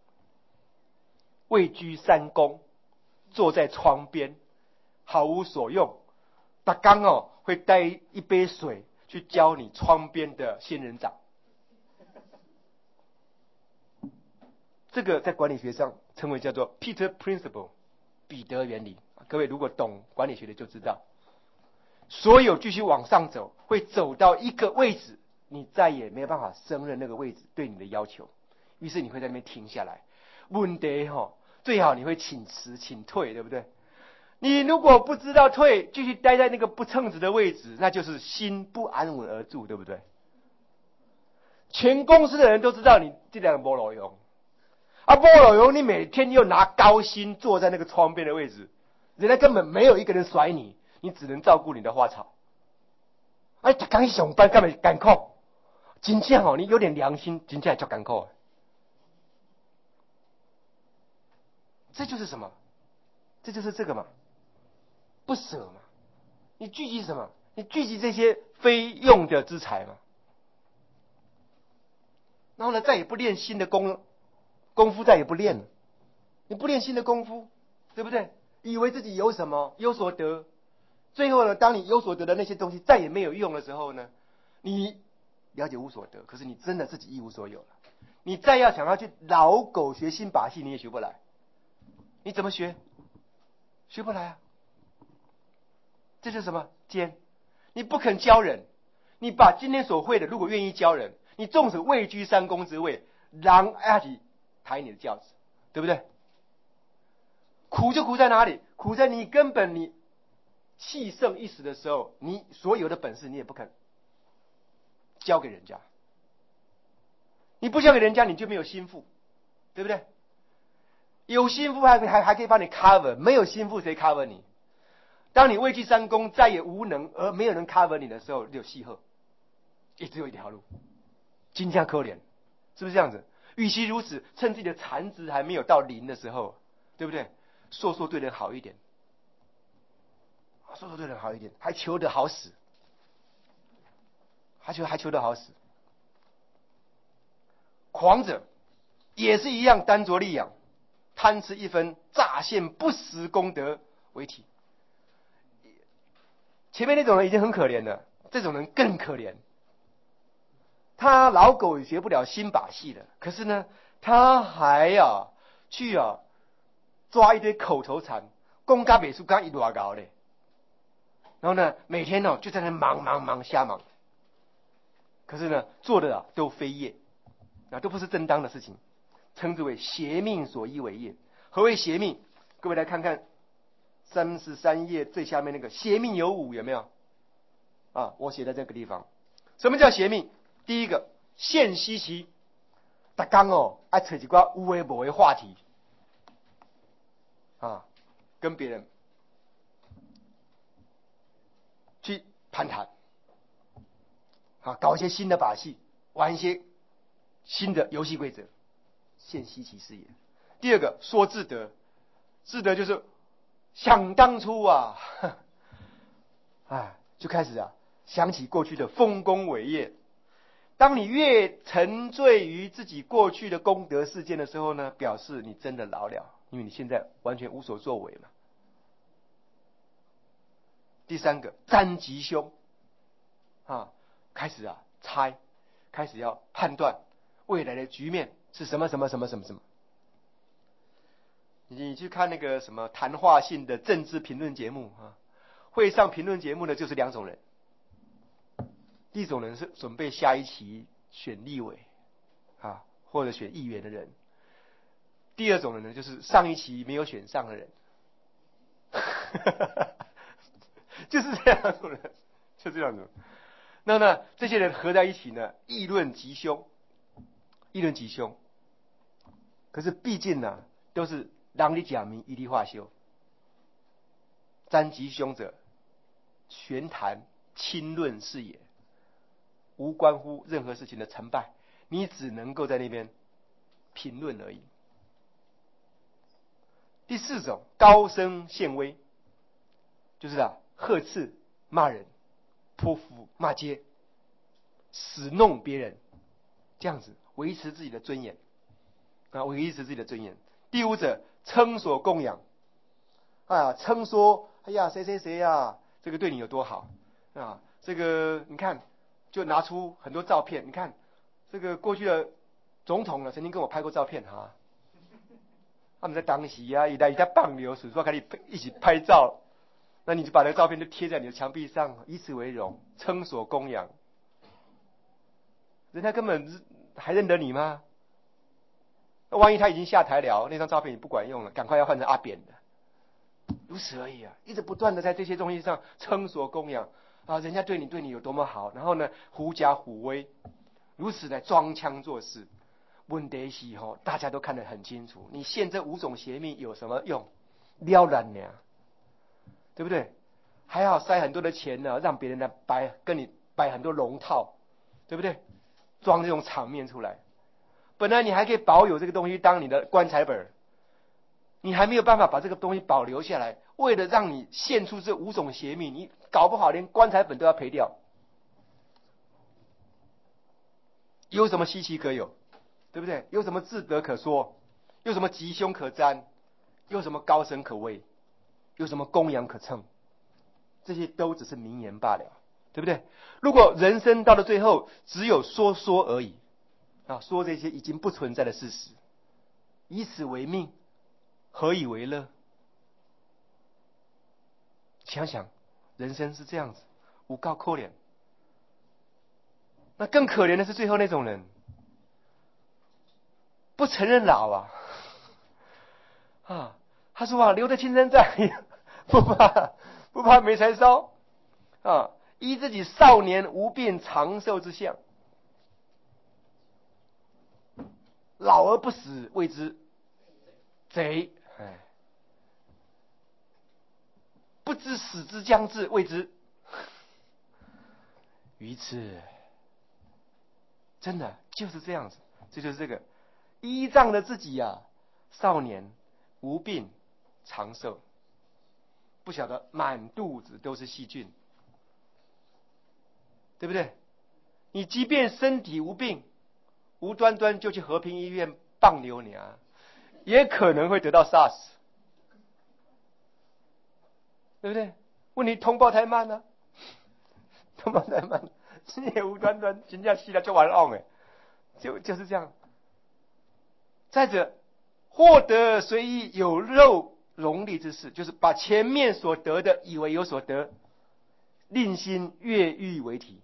Speaker 1: 位居三公，坐在窗边，毫无所用。他刚会带一杯水去浇你窗边的仙人掌。这个在管理学上称为叫做 Peter Principle， 彼得原理。各位如果懂管理学的就知道，所有继续往上走，会走到一个位置，你再也没有办法胜任那个位置对你的要求，于是你会在那边停下来。问题最好你会请辞请退，对不对？你如果不知道退，继续待在那个不称职的位置，那就是心不安稳而住，对不对？全公司的人都知道你这两个没路用啊，没路用，你每天又拿高薪坐在那个窗边的位置，人家根本没有一个人甩你，你只能照顾你的花草。哎，刚去上班干嘛艰苦？真正你有点良心，真正就艰苦。这就是什么？这就是这个嘛，不舍嘛。你聚集什么？你聚集这些非用的资财嘛。然后呢，再也不练新的功夫，再也不练了。你不练新的功夫，对不对？以为自己有什么有所得，最后呢，当你有所得的那些东西再也没有用的时候呢，你了解无所得，可是你真的自己一无所有了。你再要想要去老狗学新把戏，你也学不来。你怎么学？学不来啊！这就是什么奸？你不肯教人，你把今天所会的，如果愿意教人，你纵使位居三公之位，狼爱去抬你的轿子，对不对？苦就苦在哪里？苦在你根本你气盛一时的时候，你所有的本事你也不肯交给人家。你不交给人家，你就没有心腹，对不对？有心腹还可以帮你 cover， 没有心腹谁 cover 你？当你位居三公，再也无能而没有人 cover 你的时候，就戏鹤，也只有一条路，金价可怜，是不是这样子？与其如此，趁自己的残值还没有到零的时候，对不对？说对人好一点，说对人好一点，还求得好死，还求得好死。狂者也是一样，单着利养，贪吃一分，乍现不实功德为体。前面那种人已经很可怜了，这种人更可怜。他老狗也学不了新把戏了，可是呢，他还去抓一堆口头禅，公家美术刚一多高嘞。然后呢，每天就在那忙瞎忙。可是呢，做的都非业，都不是正当的事情，称之为邪命所依为业。何谓邪命？各位来看看33页最下面那个邪命有5，有没有？我写在这个地方。什么叫邪命？第一个，现稀奇，每天爱找一寡有的没的话题跟别人去攀谈，搞一些新的把戏，玩一些新的游戏规则，现稀奇是也。第二个，说自得，自得就是想当初就开始想起过去的丰功伟业， 当你越沉醉于自己过去的功德事件的时候呢，表示你真的老了，因为你现在完全无所作为嘛。第三个，占吉凶开始猜，开始要判断未来的局面是什么什么什么什么什么。你去看那个什么谈话性的政治评论节目会上评论节目呢，就是两种人。第一种人是准备下一期选立委或者选议员的人。第二种人呢，就是上一期没有选上的人。就是这样种人，就这样子。那呢，这些人合在一起呢，议论吉凶，议论吉凶。可是毕竟呢，都是人力假名，一力化修。占吉凶者，玄谈轻论是也，无关乎任何事情的成败，你只能够在那边评论而已。第四种，高声献威，就是呵斥、骂人、泼妇、骂街、使弄别人，这样子维持自己的尊严维持自己的尊严。第五者，称所供养称说哎呀谁谁谁这个对你有多好这个你看，就拿出很多照片，你看这个过去的总统曾经跟我拍过照片他们在当时一在棒流水说跟你一起拍照，那你就把那个照片就贴在你的墙壁上，以此为荣，称所供养。人家根本还认得你吗？那万一他已经下台了，那张照片也不管用了，赶快要换成阿扁的，如此而已一直不断的在这些东西上称所供养人家对你有多么好，然后呢狐假虎威，如此的装腔作势。问题是大家都看得很清楚，你现这五种邪命有什么用？了然呢，对不对？还要塞很多的钱呢，让别人来跟你摆很多龙套，对不对？装这种场面出来，本来你还可以保有这个东西当你的棺材本，你还没有办法把这个东西保留下来，为了让你献出这五种邪命，你搞不好连棺材本都要赔掉，有什么稀奇可有？对不对？有什么智德可说？有什么吉凶可占？有什么高声可畏？有什么供养可称？这些都只是名言罢了，对不对？如果人生到了最后只有说而已说这些已经不存在的事实，以此为命，何以为乐？想想人生是这样子，有够可怜。那更可怜的是最后那种人，不承认老他说留得青山在，不怕没柴烧依自己少年无病长寿之相，老而不死谓之贼，不知死之将至谓之愚痴。真的就是这样子，这就是这个依仗着自己少年无病长寿，不晓得满肚子都是细菌，对不对？你即便身体无病，无端端就去和平医院棒流你也可能会得到 SARS， 对不对？问题通报太慢通报太慢，你也无端端真正死了就完了就是这样。再者，获得随意有肉荣利之事，就是把前面所得的以为有所得，令心越狱为体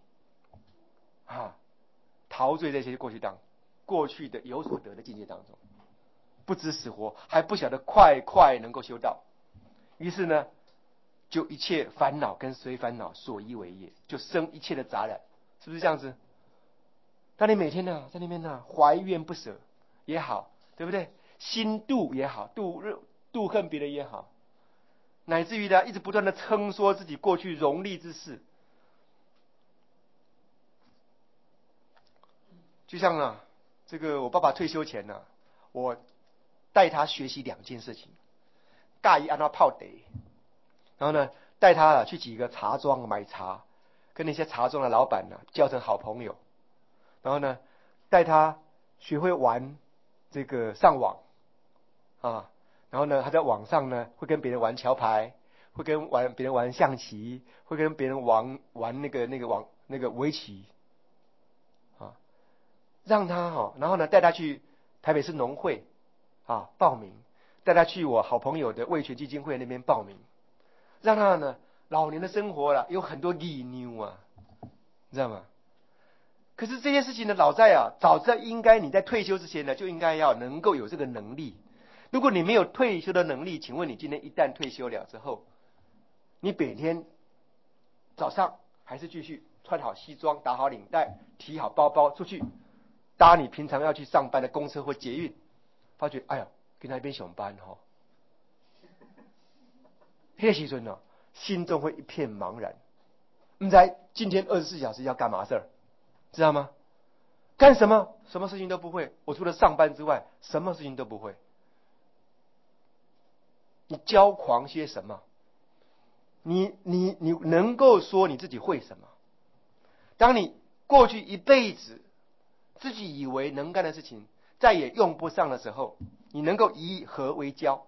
Speaker 1: 陶醉这些过去的有所得的境界当中，不知死活，还不晓得快能够修道，于是呢就一切烦恼跟随烦恼所依为业，就生一切的杂染，是不是这样子？当你每天在那边怀怨不舍也好，对不对？心妒也好，妒恨别人也好，乃至于一直不断的称说自己过去荣利之事。就像这个我爸爸退休前我带他学习2件事情，教他按怎泡茶，然后呢带他去几个茶庄买茶，跟那些茶庄的老板交成好朋友。 然后呢，带他学会玩这个上网啊，然后呢，他在网上呢会跟别人玩桥牌，会跟别人玩象棋，会跟别人玩那个围棋啊，让他然后呢带他去台北市农会啊报名，带他去我好朋友的味全基金会那边报名，让他呢老年的生活了有很多利妞啊，你知道吗？可是这些事情呢，老在早知道应该你在退休之前呢，就应该要能够有这个能力。如果你没有退休的能力，请问你今天一旦退休了之后，你每天早上还是继续穿好西装、打好领带、提好包包出去搭你平常要去上班的公车或捷运，发觉哎呀，跟那边上班那时阵心中会一片茫然，不知道今天24小时要干嘛事儿，知道吗？干什么？什么事情都不会。我除了上班之外，什么事情都不会。你骄狂些什么？你能够说你自己会什么？当你过去一辈子自己以为能干的事情再也用不上的时候，你能够以何为骄？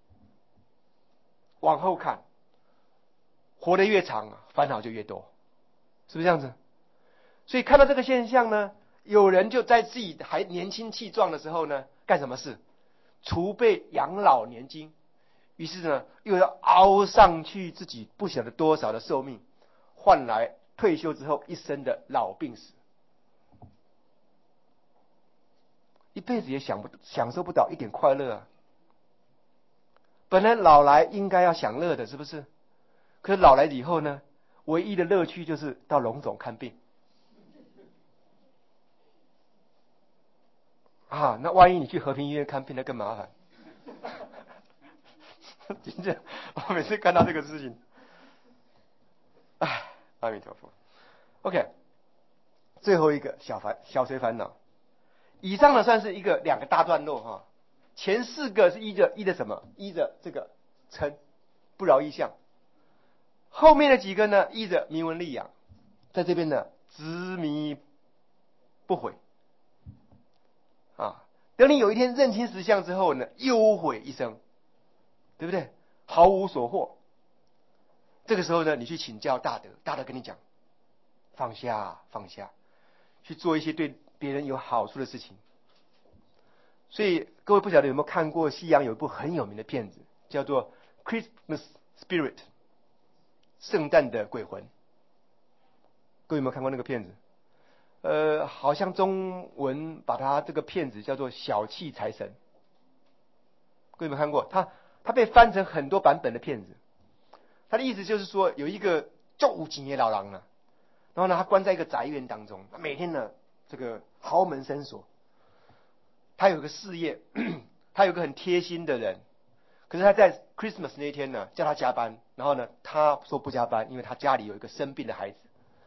Speaker 1: 往后看，活得越长烦恼就越多，是不是这样子？所以看到这个现象呢，有人就在自己还年轻气壮的时候呢，干什么事？储备养老年金，于是呢，又要熬上去自己不晓得多少的寿命，换来退休之后一生的老病死，一辈子也享受不到一点快乐啊！本来老来应该要享乐的，是不是？可是老来以后呢，唯一的乐趣就是到荣总看病啊！那万一你去和平医院看病，那更麻烦。真的，我每次看到这个事情，唉，阿弥陀佛。OK， 最后一个小随烦恼。以上呢算是两个大段落前4个是依着什么？依着这个嗔，不饶异相。后面的几个呢，依着明文利养，在这边呢执迷不悔啊。等你有一天认清实相之后呢，忧悔一生，对不对？毫无所获。这个时候呢，你去请教大德，大德跟你讲，放下，去做一些对别人有好处的事情。所以各位不晓得有没有看过西洋有一部很有名的片子，叫做《Christmas Spirit》，圣诞的鬼魂。各位有没有看过那个片子？好像中文把它这个片子叫做小气财神。各位有没有看过？它被翻成很多版本的片子。他的意思就是说，有一个有钱的老人然后呢，他关在一个宅院当中，每天呢这个豪门深锁。他有个事业，他有个很贴心的人，可是他在 Christmas 那一天呢，叫他加班，然后呢，他说不加班，因为他家里有一个生病的孩子。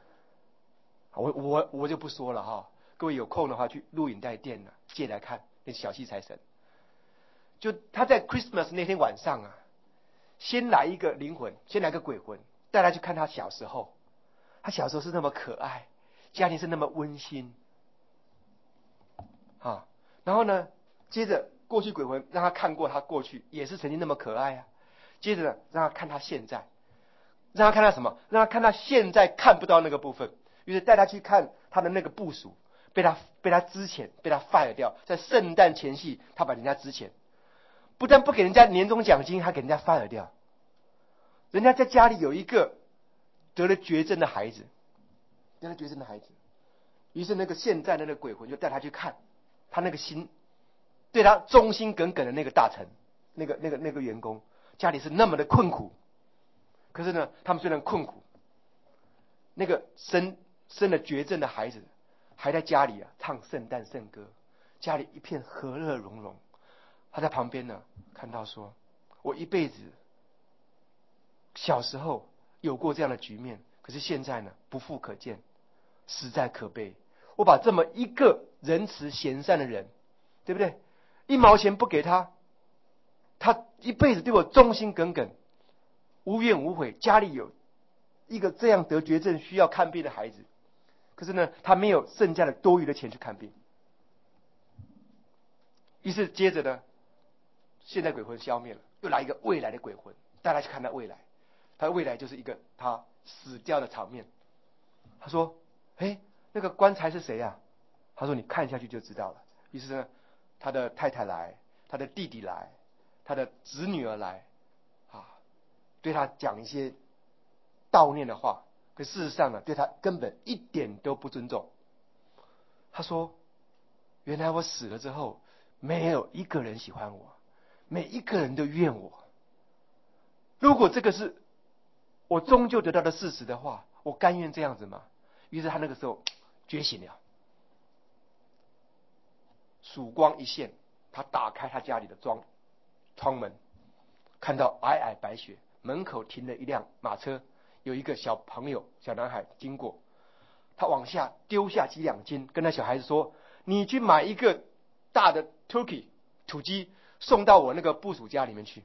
Speaker 1: 我就不说了各位有空的话去录影带店借来看那小气财神。就他在 Christmas 那天晚上先来一个灵魂，先来个鬼魂，带他去看他小时候。他小时候是那么可爱，家庭是那么温馨然后呢，接着过去鬼魂让他看过他过去也是曾经那么可爱接着呢，让他看他现在，让他看他什么？让他看他现在看不到那个部分。于是带他去看他的那个部属被他资遣，被他 fire 掉。在圣诞前夕，他把人家资遣，不但不给人家年终奖金，还给人家 fire 掉。人家在家里有一个得了绝症的孩子，于是那个现在的那个鬼魂就带他去看他那个心对他忠心耿耿的那个大臣，那个员工，家里是那么的困苦。可是呢，他们虽然困苦，那个生了绝症的孩子还在家里唱圣诞圣歌，家里一片和乐融融。他在旁边呢看到说，我一辈子小时候有过这样的局面，可是现在呢不复可见，实在可悲。我把这么一个仁慈贤善的人，对不对？1毛钱不给他，他一辈子对我忠心耿耿，无怨无悔。家里有一个这样得绝症需要看病的孩子， 可是呢，他没有剩下的多余的钱去看病。于是接着呢，现在鬼魂消灭了，又来一个未来的鬼魂，带他去看他未来。他未来就是一个他死掉的场面。他说：“哎，那个棺材是谁啊？”他说：“你看下去就知道了。”于是呢，他的太太来，他的弟弟来，他的侄女儿来，对他讲一些悼念的话。可事实上呢，对他根本一点都不尊重。他说：“原来我死了之后，没有一个人喜欢我，每一个人都怨我。如果这个是我终究得到的事实的话，我甘愿这样子吗？”于是他那个时候觉醒了，曙光一现，他打开他家里的窗门，看到皑皑白雪，门口停了一辆马车，有一个小男孩经过，他往下丢下几两金，跟那小孩子说：“你去买一个大的 turkey 土鸡，送到我那个部属家里面去，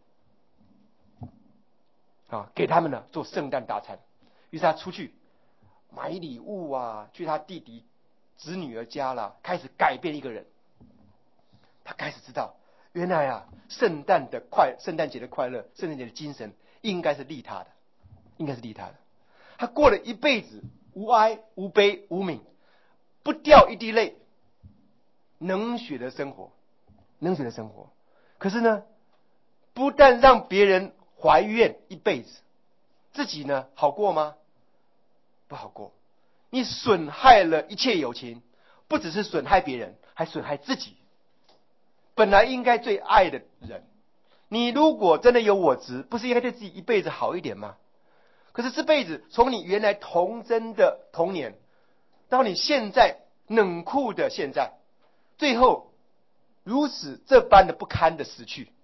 Speaker 1: 给他们呢做圣诞大餐。”于是他出去买礼物啊，去他弟弟侄女儿家啦，开始改变一个人。他开始知道，原来啊，圣诞节的快乐，圣诞节的精神应该是利他的，应该是利他的。他过了一辈子无哀无悲无悯，不掉一滴泪，冷血的生活。可是呢，不但让别人怀怨一辈子，自己呢好过吗？不好过。你损害了一切友情，不只是损害别人，还损害自己。本来应该最爱的人，你如果真的有我执，不是应该对自己一辈子好一点吗？可是这辈子从你原来童真的童年，到你现在冷酷的现在，最后如此这般的不堪的死去，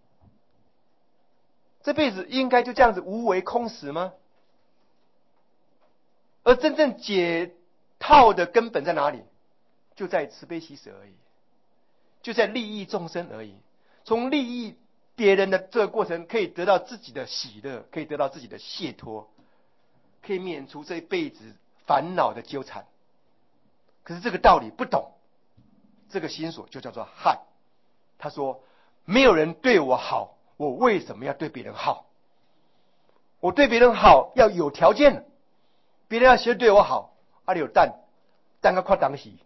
Speaker 1: 这辈子应该就这样子无为空时吗？而真正解套的根本在哪里？就在慈悲喜舍而已，就在利益众生而已。从利益别人的这个过程，可以得到自己的喜乐，可以得到自己的解脱，可以免除这一辈子烦恼的纠缠。可是这个道理不懂，这个心所就叫做害。他说：没有人对我好，我为什么要对别人好？我对别人好要有条件的，别人要先对我好，你有蛋个快当喜，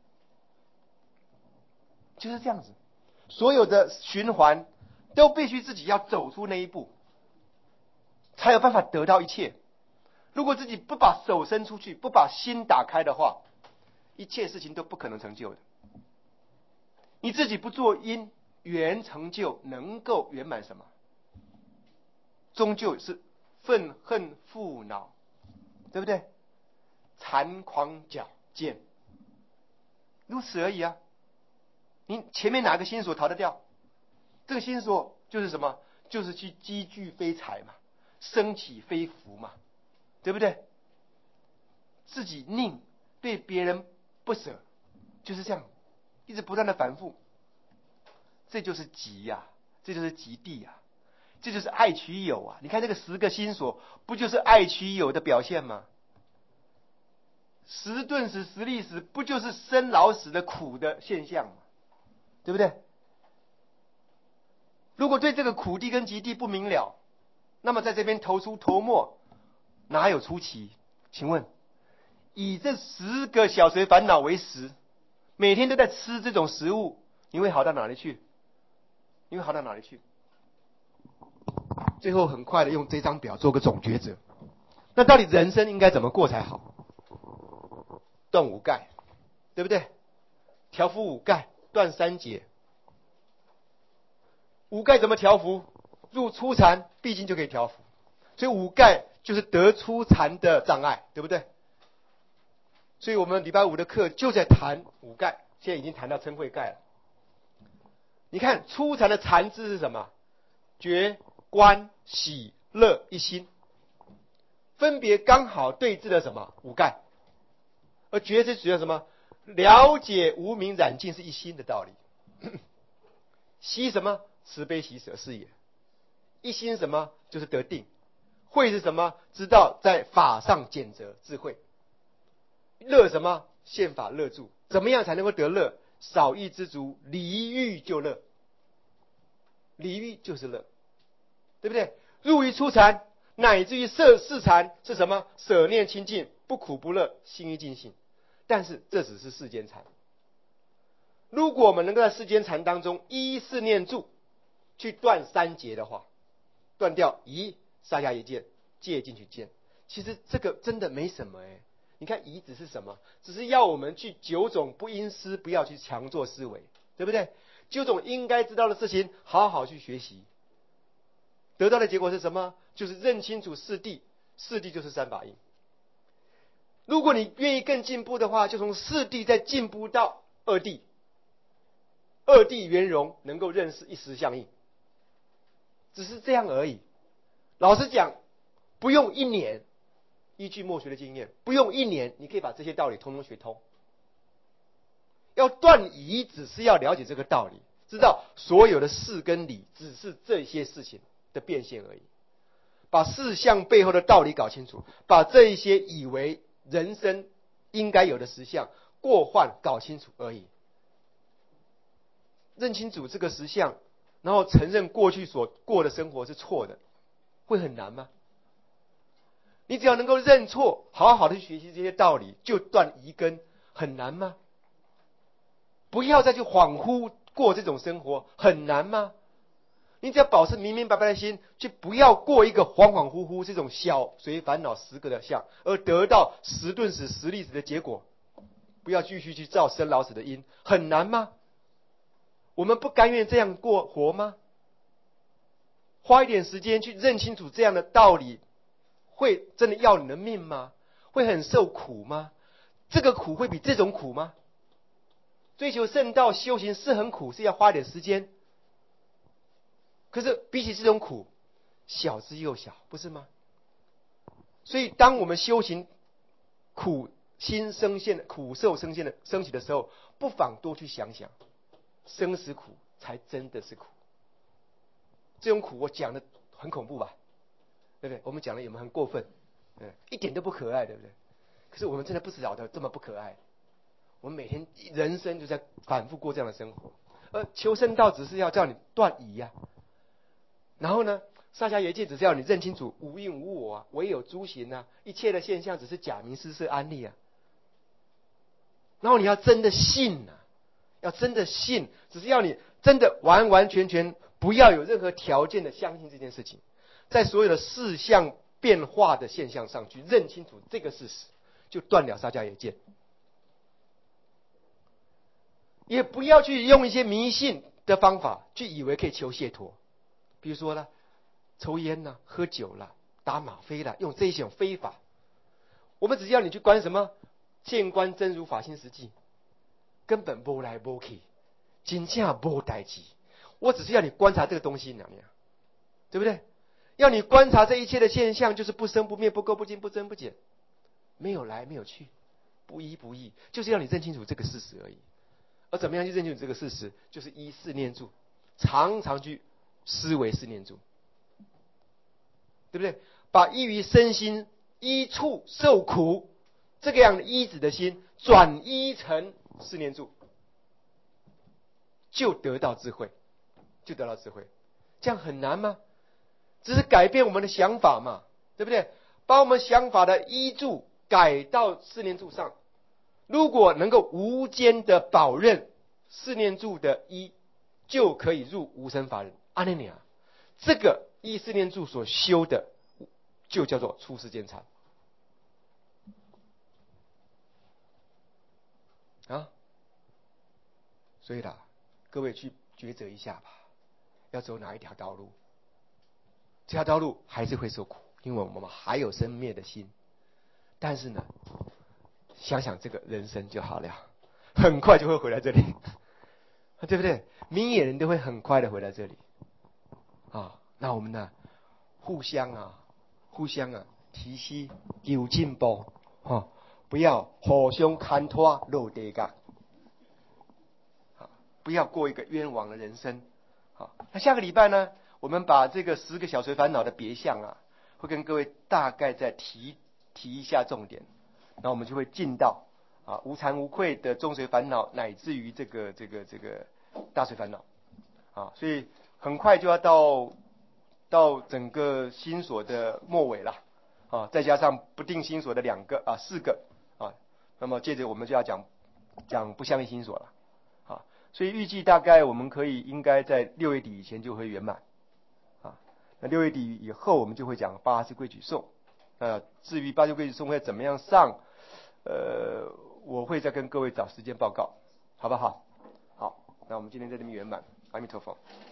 Speaker 1: 就是这样子。所有的循环都必须自己要走出那一步，才有办法得到一切。如果自己不把手伸出去，不把心打开的话，一切事情都不可能成就的。你自己不做因缘成就，能够圆满什么？终究是愤恨负恼，对不对？残狂矫健，如此而已啊。你前面哪个心所逃得掉？这个心所就是什么？就是去积聚非财嘛，升起非福嘛，对不对？自己宁对别人不舍，就是这样，一直不断的反复。这就是极呀，这就是极地呀，这就是爱取有啊！你看这个10个心所，不就是爱取有的表现吗？10顿时、10粒时，不就是生老死的苦的现象吗？对不对？如果对这个苦地跟极地不明了，那么在这边投出头末，哪有出奇？请问，以这10个小随烦恼为食，每天都在吃这种食物，你会好到哪里去？你会好到哪里去？最后很快的用这张表做个总抉择。那到底人生应该怎么过才好？断5盖，对不对？调伏5盖，断3结。5盖怎么调伏？入初禅毕竟就可以调伏，所以5盖就是得初禅的障碍，对不对？所以我们礼拜5的课就在谈5盖，现在已经谈到嗔恚盖了。你看初禅的禅字是什么？觉、观、喜、乐一心，分别刚好对治了什么？5盖。而觉是主要什么？了解无明染净是一心的道理。喜什么？慈悲喜舍是也。一心什么？就是得定。慧是什么？知道在法上检择智慧。乐什么？ 宪法乐住，怎么样才能够得乐？少欲知足，离欲就乐。离欲就是乐，对不对？入于出禅，乃至于四禅是什么？舍念清净，不苦不乐，心意尽性。但是这只是世间禅。如果我们能够在世间禅当中依四念住去断三结的话，断掉疑、杀下一见、戒进去见，其实这个真的没什么你看疑只是什么？只是要我们去9种不因思，不要去强作思维，对不对？9种应该知道的事情，好好去学习。得到的结果是什么？就是认清楚四谛，四谛就是三法印。如果你愿意更进步的话，就从四谛再进步到二谛，二谛圆融，能够认识一实相应，只是这样而已。老实讲，不用1年，依据墨学的经验，不用1年，你可以把这些道理通通学通。要断疑，只是要了解这个道理，知道所有的事跟理只是这些事情的变现而已。把事项背后的道理搞清楚，把这一些以为人生应该有的实相过患搞清楚而已。认清楚这个实相，然后承认过去所过的生活是错的，会很难吗？你只要能够认错，好好的去学习这些道理，就断疑根，很难吗？不要再去恍惚过这种生活，很难吗？你只要保持明明白白的心，就不要过一个恍恍惚惚这种小随烦恼10个的相，而得到10顿死10粒子的结果。不要继续去造生老死的因，很难吗？我们不甘愿这样活吗？花一点时间去认清楚这样的道理，会真的要你的命吗？会很受苦吗？这个苦会比这种苦吗？追求圣道修行是很苦，是要花点时间。可是比起这种苦，小之又小，不是吗？所以当我们修行苦心生现、苦受生现的升起的时候，不妨多去想想，生死苦才真的是苦。这种苦我讲的很恐怖吧，对不对？我们讲的有没有很过分？一点都不可爱，对不对？可是我们真的不晓得这么不可爱。我们每天人生就在反复过这样的生活，而求生道只是要叫你断疑啊。然后呢，上下耶戒只是要你认清楚无因无我啊，唯有诸行啊，一切的现象只是假名施设安利啊。然后你要真的信啊，要真的信，只是要你真的完完全全不要有任何条件的相信这件事情，在所有的事项变化的现象上去认清楚这个事实，就断了杀加耶戒。也不要去用一些迷信的方法去以为可以求解脱，比如说呢，抽烟啦、喝酒啦、打吗啡啦，用这一种非法。我们只要你去观什么见观真如法性实际，根本没来没去，真正没代志。我只是要你观察这个东西，对不对？要你观察这一切的现象，就是不生不灭、不垢不净、不增不减，没有来没有去，不依不异，就是要你认清楚这个事实而已。而怎么样去认清楚这个事实？就是依四念住，常常去思维四念住，对不对？把依于身心依处受苦这个样的依止的心，转依成四念住，就得到智慧，就得到智慧。这样很难吗？只是改变我们的想法嘛，对不对？把我们想法的依住改到四念住上。如果能够无间的保任四念住的依，就可以入无生法忍。阿内尼亚，这个依四念住所修的，就叫做出世间禅啊。所以啦，各位去抉择一下吧，要走哪一条道路？这条道路还是会受苦，因为我们还有生灭的心。但是呢，想想这个人生就好了，很快就会回来这里，对不对？明眼人都会很快的回来这里啊。那我们呢，互相提携有进步不要互相牵拖落地噶，不要过一个冤枉的人生。好，那下个礼拜呢，我们把这个10个小随烦恼的别相会跟各位大概再提一下重点。那我们就会进到无惭无愧的终随烦恼，乃至于这个大随烦恼所以很快就要到整个心所的末尾了再加上不定心所的4个那么接着我们就要讲不相应心所了所以预计大概我们应该在6月底以前就会圆满那6月底以后我们就会讲八支规矩颂至于八支规矩颂会怎么样上我会再跟各位找时间报告好不好？好，那我们今天在这边圆满，阿弥陀佛。